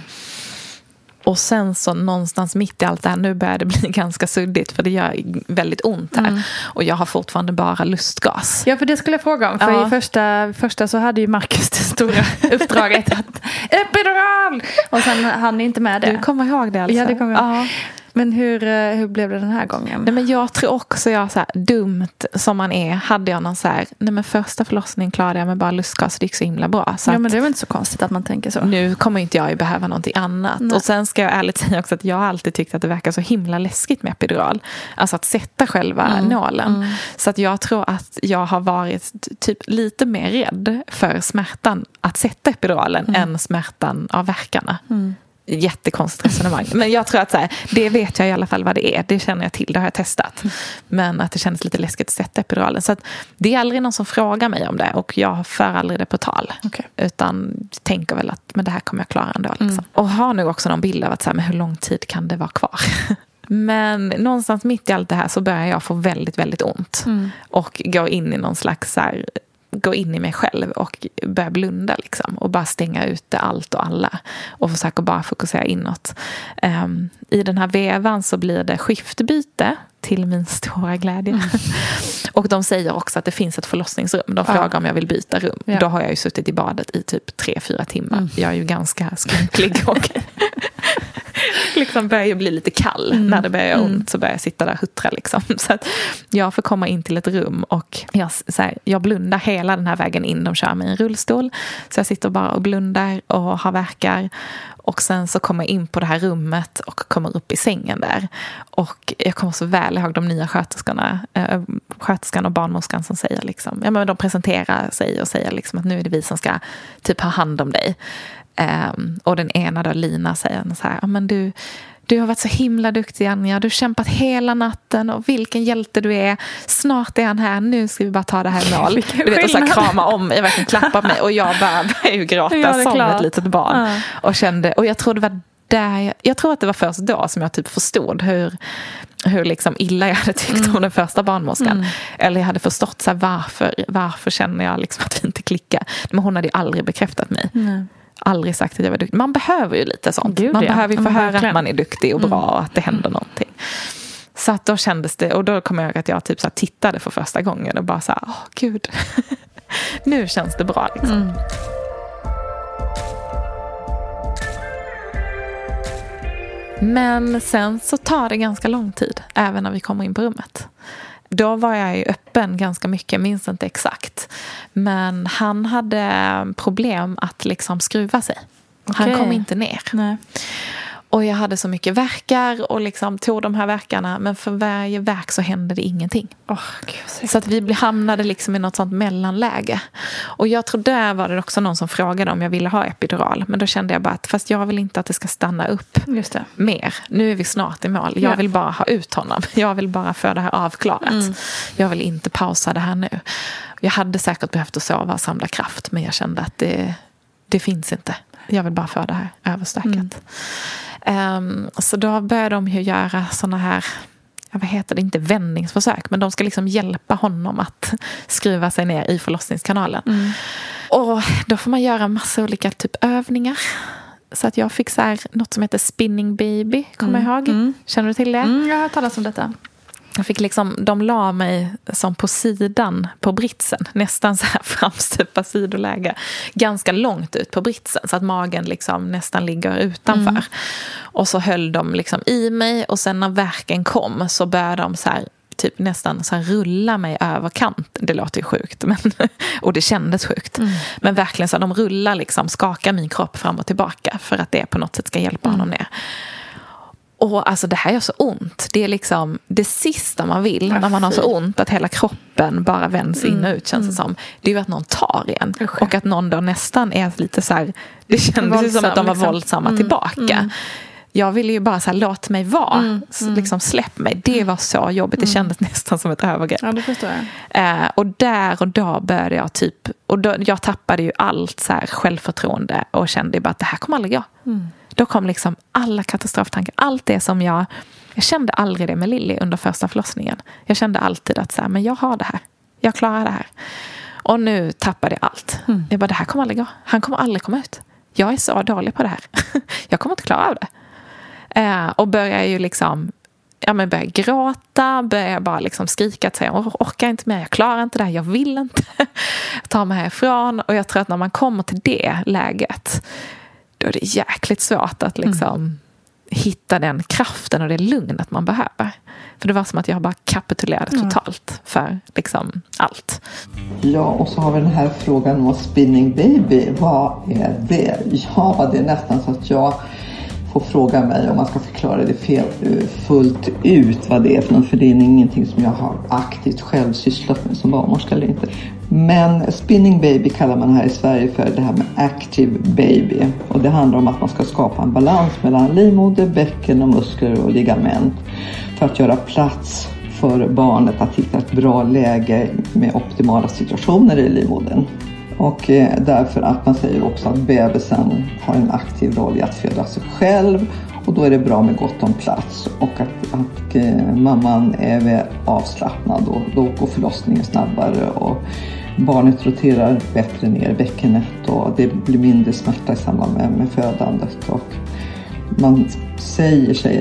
Och sen så någonstans mitt i allt det här, nu börjar det bli ganska suddigt för det gör väldigt ont här. Och jag har fortfarande bara lustgas. Ja, för det skulle jag fråga om. För i första så hade ju Marcus det stora uppdraget att epidural! Och sen hann ni inte med det. Du kommer ihåg det alltså? Ja, det kommer jag ihåg. Men hur blev det den här gången? Nej, men jag tror också jag så här, dumt som man är, hade jag någon så här, nej men första förlossningen klarade jag med bara lustgas, det gick så himla bra. Så ja, men det är väl inte så konstigt att man tänker så. Nu kommer inte jag ju behöva någonting annat. Nej. Och sen ska jag ärligt säga också att jag alltid tyckt att det verkar så himla läskigt med epidural. Alltså att sätta själva nålen. Så att jag tror att jag har varit typ lite mer rädd för smärtan att sätta epiduralen än smärtan av verkarna. Jättekonstigt resonemang. Men jag tror att så här, det vet jag i alla fall vad det är. Det känner jag till, det har jag testat. Men att det känns lite läskigt att sätta epiduralen. Så att det är aldrig någon som frågar mig om det. Och jag för aldrig det på tal. Utan tänker väl att men det här kommer jag klara ändå. Liksom. Och har nog också någon bild av att så här, men hur lång tid kan det vara kvar? Men någonstans mitt i allt det här så börjar jag få väldigt, väldigt ont. Och går in i någon slags så här, gå in i mig själv och börja blunda liksom, och bara stänga ute allt och alla och försöka bara fokusera inåt. I den här vevan så blir det skiftbyte till min stora glädje. Och de säger också att det finns ett förlossningsrum. De frågar om jag vill byta rum. Då har jag ju suttit i badet i typ 3-4 timmar. Jag är ju ganska skrumplig och liksom börjar ju bli lite kall. När det börjar ont så börjar jag sitta där och huttra liksom. Så att jag får komma in till ett rum och jag blundar hela den här vägen in. De kör mig i en rullstol. Så jag sitter bara och blundar och har verkar. Och sen så kommer jag in på det här rummet och kommer upp i sängen där. Och jag kommer så väl ihåg de nya sköterskan och barnmorskan som säger liksom, ja men de presenterar sig och säger liksom att nu är det vi som ska typ ha hand om dig. Och den ena då, Lina, säger så här, ja men du, Du har varit så himla duktig, Anja. Du har kämpat hela natten och vilken hjälte du är. Snart är han här. Nu ska vi bara ta det här i mål. Du vet, och så krama om mig, verkligen klappa på mig. Och jag började ju gråta som ett litet barn. Och kände, och jag tror det var där, jag tror att det var först då som jag typ förstod hur liksom illa jag hade tyckt om den första barnmorskan. Eller jag hade förstått så här, varför känner jag liksom att vi inte klickar. Men hon hade ju aldrig bekräftat mig. Aldrig sagt att jag var duktig. Man behöver ju lite sånt. Man behöver ju få höra att man är duktig och bra och att det händer någonting. Så att då kändes det, och då kom jag ihåg att jag typ så här tittade för första gången och bara så här, gud, nu känns det bra liksom. Men sen så tar det ganska lång tid, även när vi kommer in på rummet. Då var jag ju öppen ganska mycket, minns inte exakt. Men han hade problem att liksom skruva sig. Okay. Han kom inte ner. Nej. Och jag hade så mycket verkar och liksom tog de här verkarna. Men för varje verk så hände det ingenting. Gud, så att vi hamnade liksom i något sånt mellanläge. Och jag tror där var det också någon som frågade om jag ville ha epidural. Men då kände jag bara att fast jag vill inte att det ska stanna upp mer. Nu är vi snart i mål. Jag vill bara ha ut honom. Jag vill bara få det här avklarat. Jag vill inte pausa det här nu. Jag hade säkert behövt att sova och samla kraft. Men jag kände att det finns inte. Jag vill bara få det här överstökat. Så då började de ju göra såna här, vad heter det, inte vändningsförsök, men de ska liksom hjälpa honom att skruva sig ner i förlossningskanalen. Och då får man göra massa olika typ övningar. Så att jag fick så här något som heter spinning baby, kommer jag ihåg. Känner du till det? Jag har hört talas om detta. Jag fick liksom, de la mig som på sidan på britsen, nästan så här framstupa sidoläge, ganska långt ut på britsen så att magen liksom nästan ligger utanför. Och så höll de liksom i mig, och sen när verken kom så började de så här typ nästan så här rulla mig över kant. Det låter ju sjukt, men och det kändes sjukt. Men verkligen så här, de rullar liksom, skakar min kropp fram och tillbaka för att det på något sätt ska hjälpa honom ner. Och alltså det här gör så ont. Det är liksom det sista man vill när man har så ont att hela kroppen bara vänds in och ut, känns det som. Det är ju att någon tar en. Och att någon då nästan är lite så här, det kändes ju som att de var liksom våldsamma tillbaka. Jag ville ju bara så här, låt mig vara. Liksom släpp mig. Det var så jobbigt. Det kändes nästan som ett övergrepp. Ja, det förstår jag. Och där och då började jag typ, och då, jag tappade ju allt så här självförtroende och kände bara att det här kommer aldrig gå. Då kom liksom alla katastroftankar. Allt det som jag kände aldrig det med Lilly under första förlossningen. Jag kände alltid att så här, men jag har det här. Jag klarar det här. Och nu tappade jag allt. Jag bara, det här kommer aldrig gå. Han kommer aldrig komma ut. Jag är så dålig på det här. Jag kommer inte klara av det. Och börjar ju liksom, börjar gråta, börjar bara liksom skrika att säga, jag orkar inte mer, jag klarar inte det här, jag vill inte ta mig härifrån. Och jag tror att när man kommer till det läget, då är det jäkligt svårt att liksom hitta den kraften och det lugnet man behöver. För det var som att jag bara kapitulerade totalt för liksom allt. Ja, och så har vi den här frågan om spinning baby. Vad är det? Ja, det är nästan så att jag får fråga mig om man ska förklara det fullt ut vad det är för något. För det är ingenting som jag har aktivt själv sysslat med som barnmorska eller inte. Men spinning baby kallar man här i Sverige för det här med active baby. Och det handlar om att man ska skapa en balans mellan livmoder, bäcken och muskler och ligament. För att göra plats för barnet att hitta ett bra läge med optimala situationer i livmodern. Och därför att man säger också att bebisen har en aktiv roll i att föda sig själv. Och då är det bra med gott om plats. Och att mamman är avslappnad och då går förlossningen snabbare. Och barnet roterar bättre ner i bäckenet och det blir mindre smärta i samband med födandet. Och man säger sig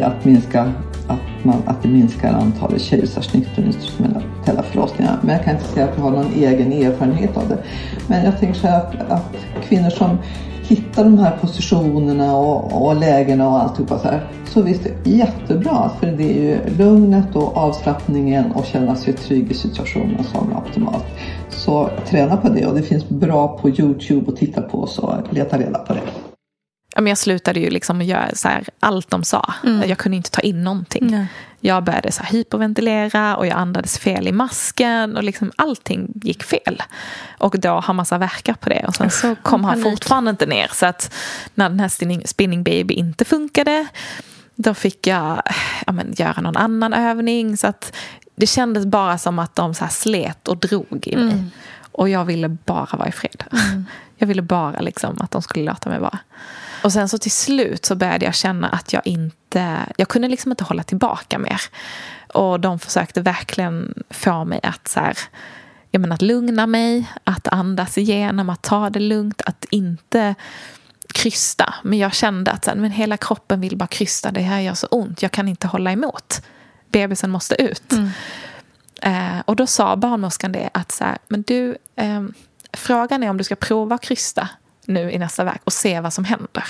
att det minskar antalet kejsarsnitt och instrumentella förlossningar. Men jag kan inte säga att jag har någon egen erfarenhet av det. Men jag tänker så här att kvinnor som hittar de här positionerna och lägena och alltihopa så här, så visst är det jättebra. För det är ju lugnet och avslappningen och känna sig trygg i situationen som är optimalt. Så träna på det, och det finns bra på YouTube att titta på, så leta reda på det. Jag slutade ju liksom göra så här, allt de sa. Jag kunde inte ta in någonting. Nej. Jag började så här hyperventilera och jag andades fel i masken och liksom allting gick fel. Och då har massa verkar på det. Och sen så kom han fortfarande inte ner. Så att när den här spinning baby inte funkade, Då fick jag göra någon annan övning. Så att det kändes bara som att de så här slet och drog i mig. Och jag ville bara vara i fred. Jag ville bara liksom att de skulle låta mig vara. Och sen så till slut så började jag känna att jag kunde liksom inte hålla tillbaka mer. Och de försökte verkligen få mig att så här, att lugna mig, att andas igenom, att ta det lugnt, att inte krysta. Men jag kände att men hela kroppen vill bara krysta, det här gör så ont, jag kan inte hålla emot. Bebisen måste ut. Och då sa barnmorskan det att så här, men du, frågan är om du ska prova att krysta nu i nästa vecka och se vad som händer.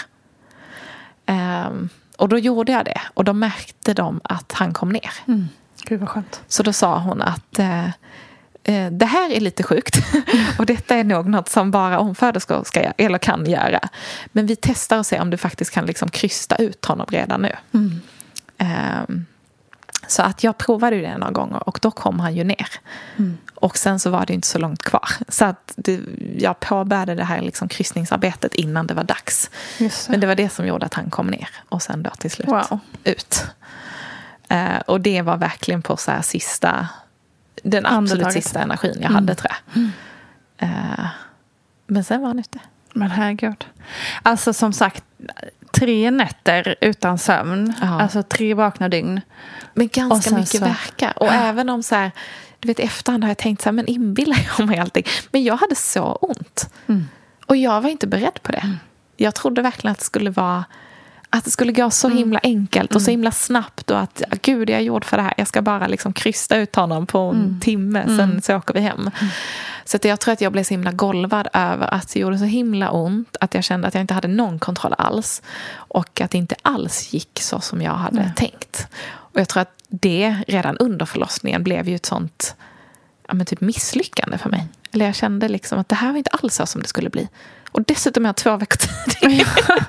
Och då gjorde jag det. Och då märkte de att han kom ner. Gud vad skönt. Så då sa hon att det här är lite sjukt. Och detta är nog något som bara omföderskor ska göra, eller kan göra. Men vi testar och ser om du faktiskt kan liksom krysta ut honom redan nu. Så att jag provade det några gånger och då kom han ju ner. Och sen så var det inte så långt kvar. Så att jag påbörjade det här liksom kryssningsarbetet innan det var dags. Men det var det som gjorde att han kom ner. Och sen då till slut ut. Och det var verkligen på så här den absolut sista energin jag hade, tror jag. Men sen var han ute. Men herregud. Alltså som sagt, 3 nätter utan sömn. Alltså 3 vakna dygn. Men ganska mycket verkar. Och även om så här, du vet, efterhand har jag tänkt så här, men inbillar jag mig allting. Men jag hade så ont. Och jag var inte beredd på det. Jag trodde verkligen att det skulle gå så himla enkelt och så himla snabbt. Och att, gud, jag är gjord för det här. Jag ska bara liksom krysta ut honom på en timme. Sen så åker vi hem. Så att jag tror att jag blev så himla golvad över att det gjorde så himla ont. Att jag kände att jag inte hade någon kontroll alls. Och att det inte alls gick så som jag hade tänkt. Och jag tror att det redan under förlossningen blev ju ett sånt typ misslyckande för mig. Eller jag kände liksom att det här var inte alls så som det skulle bli. Och dessutom är jag 2 veckor tidigare.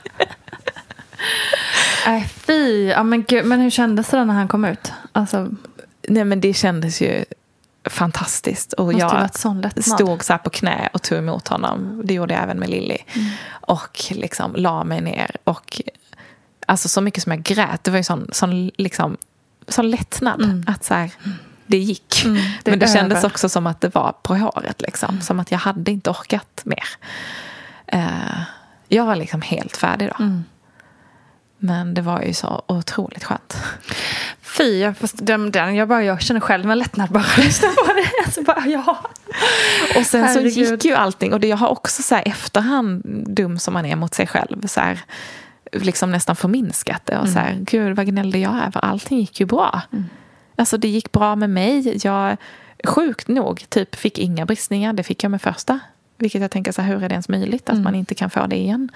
Fy. Ja, men gud, men hur kändes det när han kom ut? Alltså, nej, men det kändes ju fantastiskt. Och jag stod så här på knä och tog emot honom. Det gjorde jag även med Lilly. Och liksom la mig ner. Och alltså så mycket som jag grät. Det var ju sån lättnad. Att så här, det gick. Men det kändes också som att det var på håret. Liksom. Som att jag hade inte orkat mer. Jag var liksom helt färdig då. Men det var ju så otroligt skönt. Fy, jag känner själv en lättnad bara lyssna på det. Alltså bara, Och sen så gick ju allting. Och det jag har också så här efterhand, dum som man är mot sig själv, så här, liksom nästan förminskat det. Och så här, gud vad gnällde jag över. Allting gick ju bra. Alltså det gick bra med mig. Jag, sjukt nog, typ fick inga bristningar. Det fick jag med första. Vilket jag tänker så här, hur är det ens möjligt att man inte kan få det igen?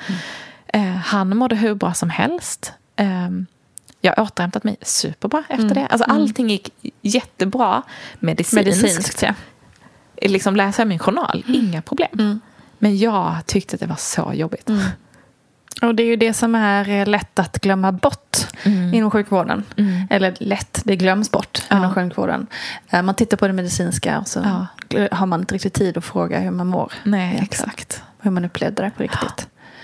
Han mådde hur bra som helst. Jag har återhämtat mig superbra efter det. Alltså allting gick jättebra medicinskt. Ja. Liksom läser jag min journal, inga problem. Men jag tyckte att det var så jobbigt. Och det är ju det som är lätt att glömma bort inom sjukvården. Eller lätt, det glöms bort inom sjukvården. Man tittar på det medicinska och så har man inte riktigt tid att fråga hur man mår. Nej, exakt. Hur man upplevde det på riktigt.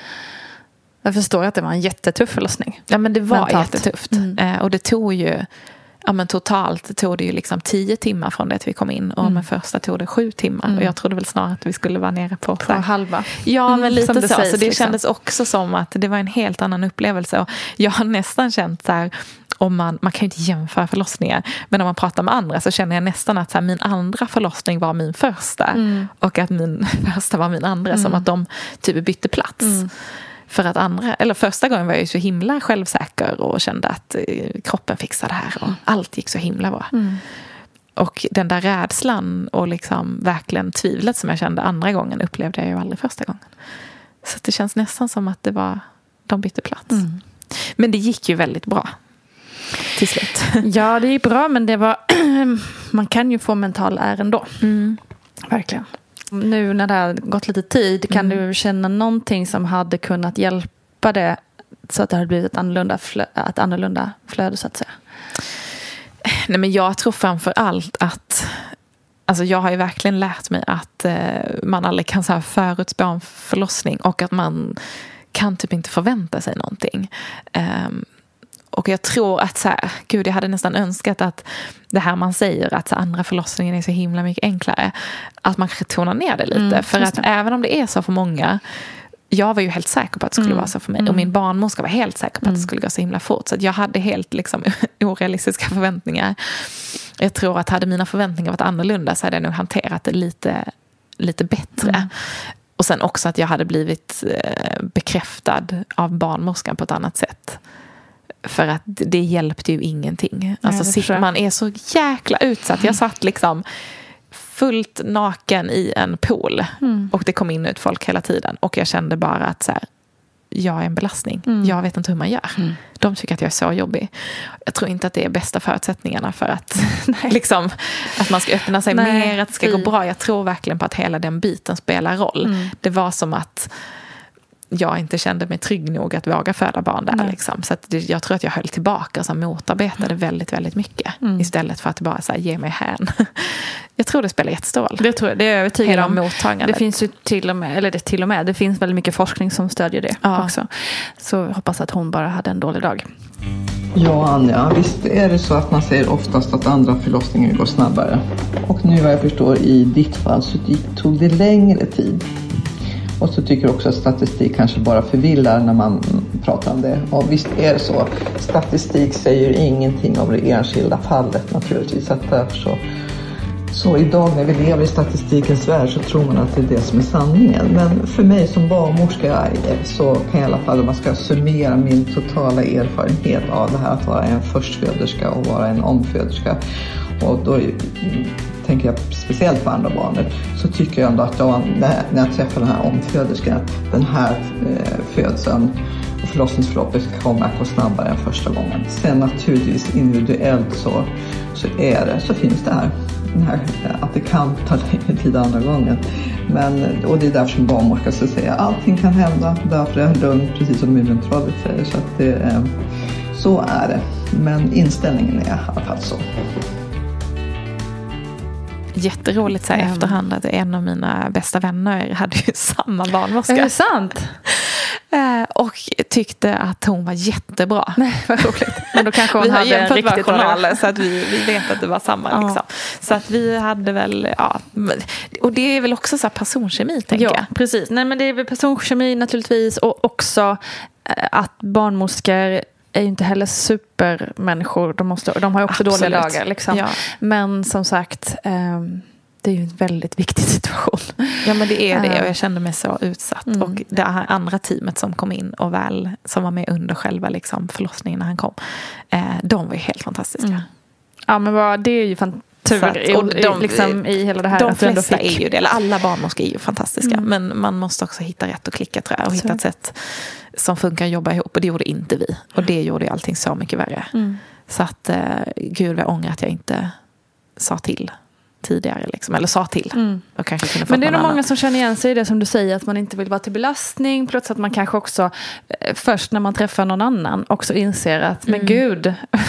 Jag förstår att det var en jättetuff förlossning. Ja, men det var jättetufft. Och det tog ju, totalt tog det ju liksom 10 timmar från det att vi kom in. Och med första tog det 7 timmar. Och jag trodde väl snarare att vi skulle vara nere på halva. Ja, men lite så. Sägs, så det liksom. kändes också som att det var en helt annan upplevelse. Och jag har nästan känt så här, om man kan ju inte jämföra förlossningar, men om man pratar med andra så känner jag nästan att så här, min andra förlossning var min första. Och att min första var min andra. Som att de typ bytte plats. För att första gången var jag ju så himla självsäker och kände att kroppen fixade det här och allt gick så himla bra. Och den där rädslan och liksom verkligen tvivlet som jag kände andra gången upplevde jag ju aldrig första gången. Så det känns nästan som att de bytte plats. Men det gick ju väldigt bra till slut. Ja, det gick bra, men det var man kan ju få mental ändå. Verkligen. Nu när det har gått lite tid, kan du känna någonting som hade kunnat hjälpa det så att det hade blivit ett annorlunda flöde, så att säga? Nej, men jag tror framför allt att jag har ju verkligen lärt mig att man aldrig kan så här förutspå en förlossning och att man kan typ inte förvänta sig någonting. Och jag tror att så här, gud, jag hade nästan önskat att det här man säger att så andra förlossningen är så himla mycket enklare, att man kanske tonar ner det lite. För att även om det är så för många, jag var ju helt säker på att det skulle vara så för mig. Och min barnmorska var helt säker på att det skulle gå så himla fort. Så att jag hade helt liksom orealistiska förväntningar. Jag tror att hade mina förväntningar varit annorlunda så hade jag nog hanterat det lite bättre. Och sen också att jag hade blivit bekräftad av barnmorskan på ett annat sätt. För att det hjälpte ju ingenting. Alltså man är så jäkla utsatt. Jag satt liksom fullt naken i en pool. Och det kom in ut folk hela tiden. Och jag kände bara att så här, jag är en belastning. Jag vet inte hur man gör. De tycker att jag är så jobbig. Jag tror inte att det är bästa förutsättningarna för att, liksom, att man ska öppna sig mer, att det ska gå bra. Jag tror verkligen på att hela den biten spelar roll. Det var som att jag inte kände mig trygg nog att våga föda barn där. Liksom. Så att jag tror att jag höll tillbaka och motarbetade väldigt, väldigt mycket. Istället för att bara så här, ge mig hän. Jag tror det spelar jättestor roll. Det tror jag, det är jag övertygad om. Mottagandet. Det finns ju till och med, det finns väldigt mycket forskning som stödjer det också. Så jag hoppas att hon bara hade en dålig dag. Ja, Anja, visst är det så att man säger oftast att andra förlossningar går snabbare. Och nu vad jag förstår i ditt fall så tog det längre tid. Och så tycker jag också att statistik kanske bara förvillar när man pratar om det. Och visst är det så. Statistik säger ingenting om det enskilda fallet naturligtvis. Att därför så idag när vi lever i statistikens värld så tror man att det är det som är sanningen. Men för mig som barnmorska så kan jag i alla fall, om man ska summera min totala erfarenhet av det här att vara en förstföderska och vara en omföderska. Och då tänker jag speciellt på andra barnet, så tycker jag ändå att när jag träffar den här omföderskan, den här födseln och förlossningsförloppet kommer att gå snabbare än första gången. Sen naturligtvis individuellt så finns det här att det kan ta längre tid andra gången. Och det är därför som barnmorska så säger att allting kan hända, därför är det lugnt, precis som Mumintrollet säger. Så att så är det. Men inställningen är i alla fall så. Jätteroligt så här efterhand att en av mina bästa vänner hade ju samma barnmorska. Är det sant? Och tyckte att hon var jättebra. Nej, vad roligt. Men då kanske hon hade en riktigt journaler så att vi vet att det var samma. Liksom. Så att vi hade väl, och det är väl också så här personkemi, tänker jag. Precis. Nej, men det är väl personkemi naturligtvis, och också att barnmorskor är ju inte heller supermänniskor. De har ju också dåliga dagar. Liksom. Ja. Men som sagt, det är ju en väldigt viktig situation. Ja, men det är det. Och jag kände mig så utsatt. Och det här andra teamet som kom in och som var med under själva liksom, förlossningen när han kom. De var ju helt fantastiska. Ja, men det är ju fantastiskt. Och de, liksom, i hela det här. De flesta är ju det. Eller alla barnmorskor är ju fantastiska. Men man måste också hitta rätt och klicka, tror jag. Och hitta ett sätt som funkar att jobba ihop. Och det gjorde inte vi. Och det gjorde allting så mycket värre. Så att, gud, jag ångrar att jag inte sa till tidigare, liksom, eller sa till. Och kanske kunde. Men det är nog många som känner igen sig i det som du säger, att man inte vill vara till belastning, plus att man kanske också först när man träffar någon annan också inser att men gud,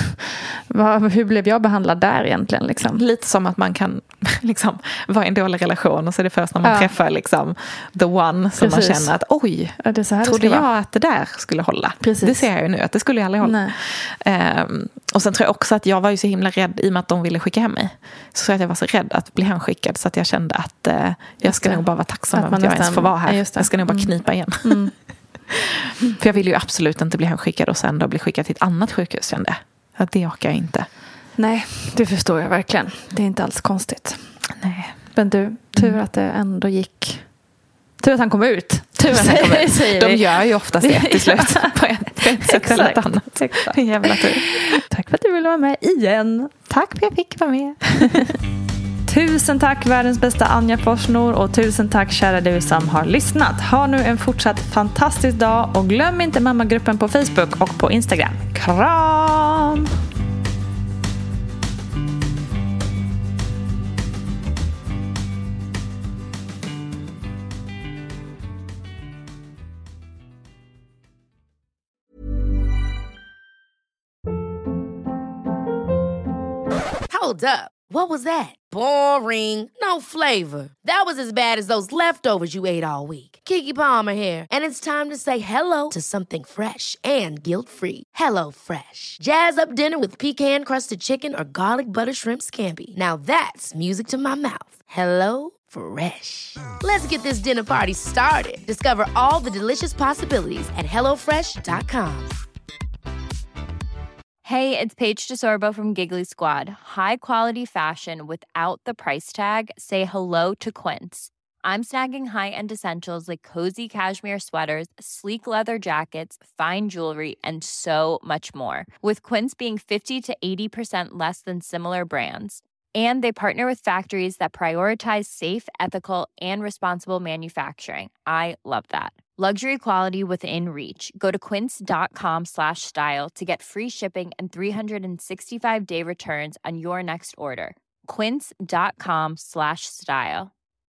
hur blev jag behandlad där egentligen, liksom? Lite som att man kan liksom vara i en dålig relation och så är det först när man träffar liksom the one som man känner att oj, det är så här trodde jag att det där skulle hålla. Precis. Det ser jag ju nu att det skulle aldrig hålla. Och sen tror jag också att jag var ju så himla rädd i och med att de ville skicka hem mig. Så att jag var så rädd att bli hemskickad så att jag kände att jag ska nog bara vara tacksam att jag ens får vara här. Jag ska nog bara knipa igen. För jag vill ju absolut inte bli hemskickad och sen då bli skickad till ett annat sjukhus, kände jag. Att det orkar jag inte. Nej, det förstår jag verkligen. Det är inte alls konstigt. Nej. Men du, tur att det ändå gick. Tur att han kom ut. Tur att han kom ut. De gör ju oftast det till slut. På ett sätt eller ett annat. En jävla tur. Tack för att du ville vara med igen. Tack för att jag fick vara med. Tusen tack världens bästa Anja Forsnor, och tusen tack kära du som har lyssnat. Ha nu en fortsatt fantastisk dag och glöm inte mammagruppen på Facebook och på Instagram. Kram! Hold up. What was that? Boring. No flavor. That was as bad as those leftovers you ate all week. Keke Palmer here. And it's time to say hello to something fresh and guilt-free. Hello Fresh. Jazz up dinner with pecan-crusted chicken or garlic butter shrimp scampi. Now that's music to my mouth. Hello Fresh. Let's get this dinner party started. Discover all the delicious possibilities at HelloFresh.com. Hey, it's Paige DeSorbo from Giggly Squad. High quality fashion without the price tag. Say hello to Quince. I'm snagging high-end essentials like cozy cashmere sweaters, sleek leather jackets, fine jewelry, and so much more. With Quince being 50 to 80% less than similar brands. And they partner with factories that prioritize safe, ethical, and responsible manufacturing. I love that. Luxury quality within reach. Go to quince.com/style to get free shipping and 365-day returns on your next order. Quince.com/style.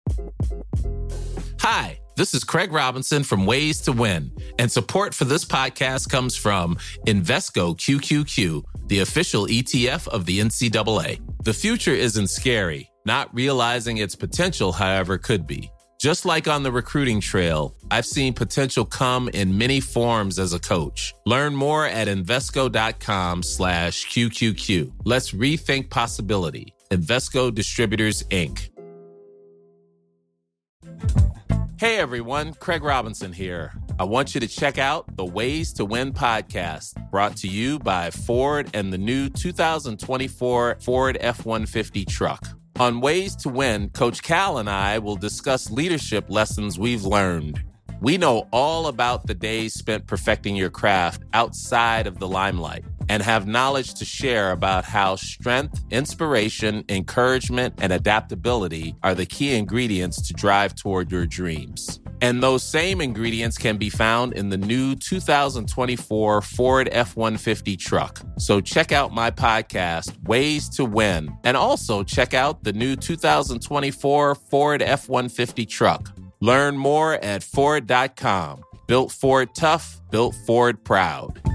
Hi, this is Craig Robinson from Ways to Win, and support for this podcast comes from Invesco QQQ, the official ETF of the NCAA. The future isn't scary. Not realizing its potential, however, could be. Just like on the recruiting trail, I've seen potential come in many forms as a coach. Learn more at Invesco.com/QQQ. Let's rethink possibility. Invesco Distributors, Inc. Hey everyone, Craig Robinson here. I want you to check out the Ways to Win podcast, brought to you by Ford and the new 2024 Ford F-150 truck. On Ways to Win, Coach Cal and I will discuss leadership lessons we've learned. We know all about the days spent perfecting your craft outside of the limelight and have knowledge to share about how strength, inspiration, encouragement, and adaptability are the key ingredients to drive toward your dreams. And those same ingredients can be found in the new 2024 Ford F-150 truck. So check out my podcast, Ways to Win, and also check out the new 2024 Ford F-150 truck. Learn more at Ford.com. Built Ford tough, built Ford proud.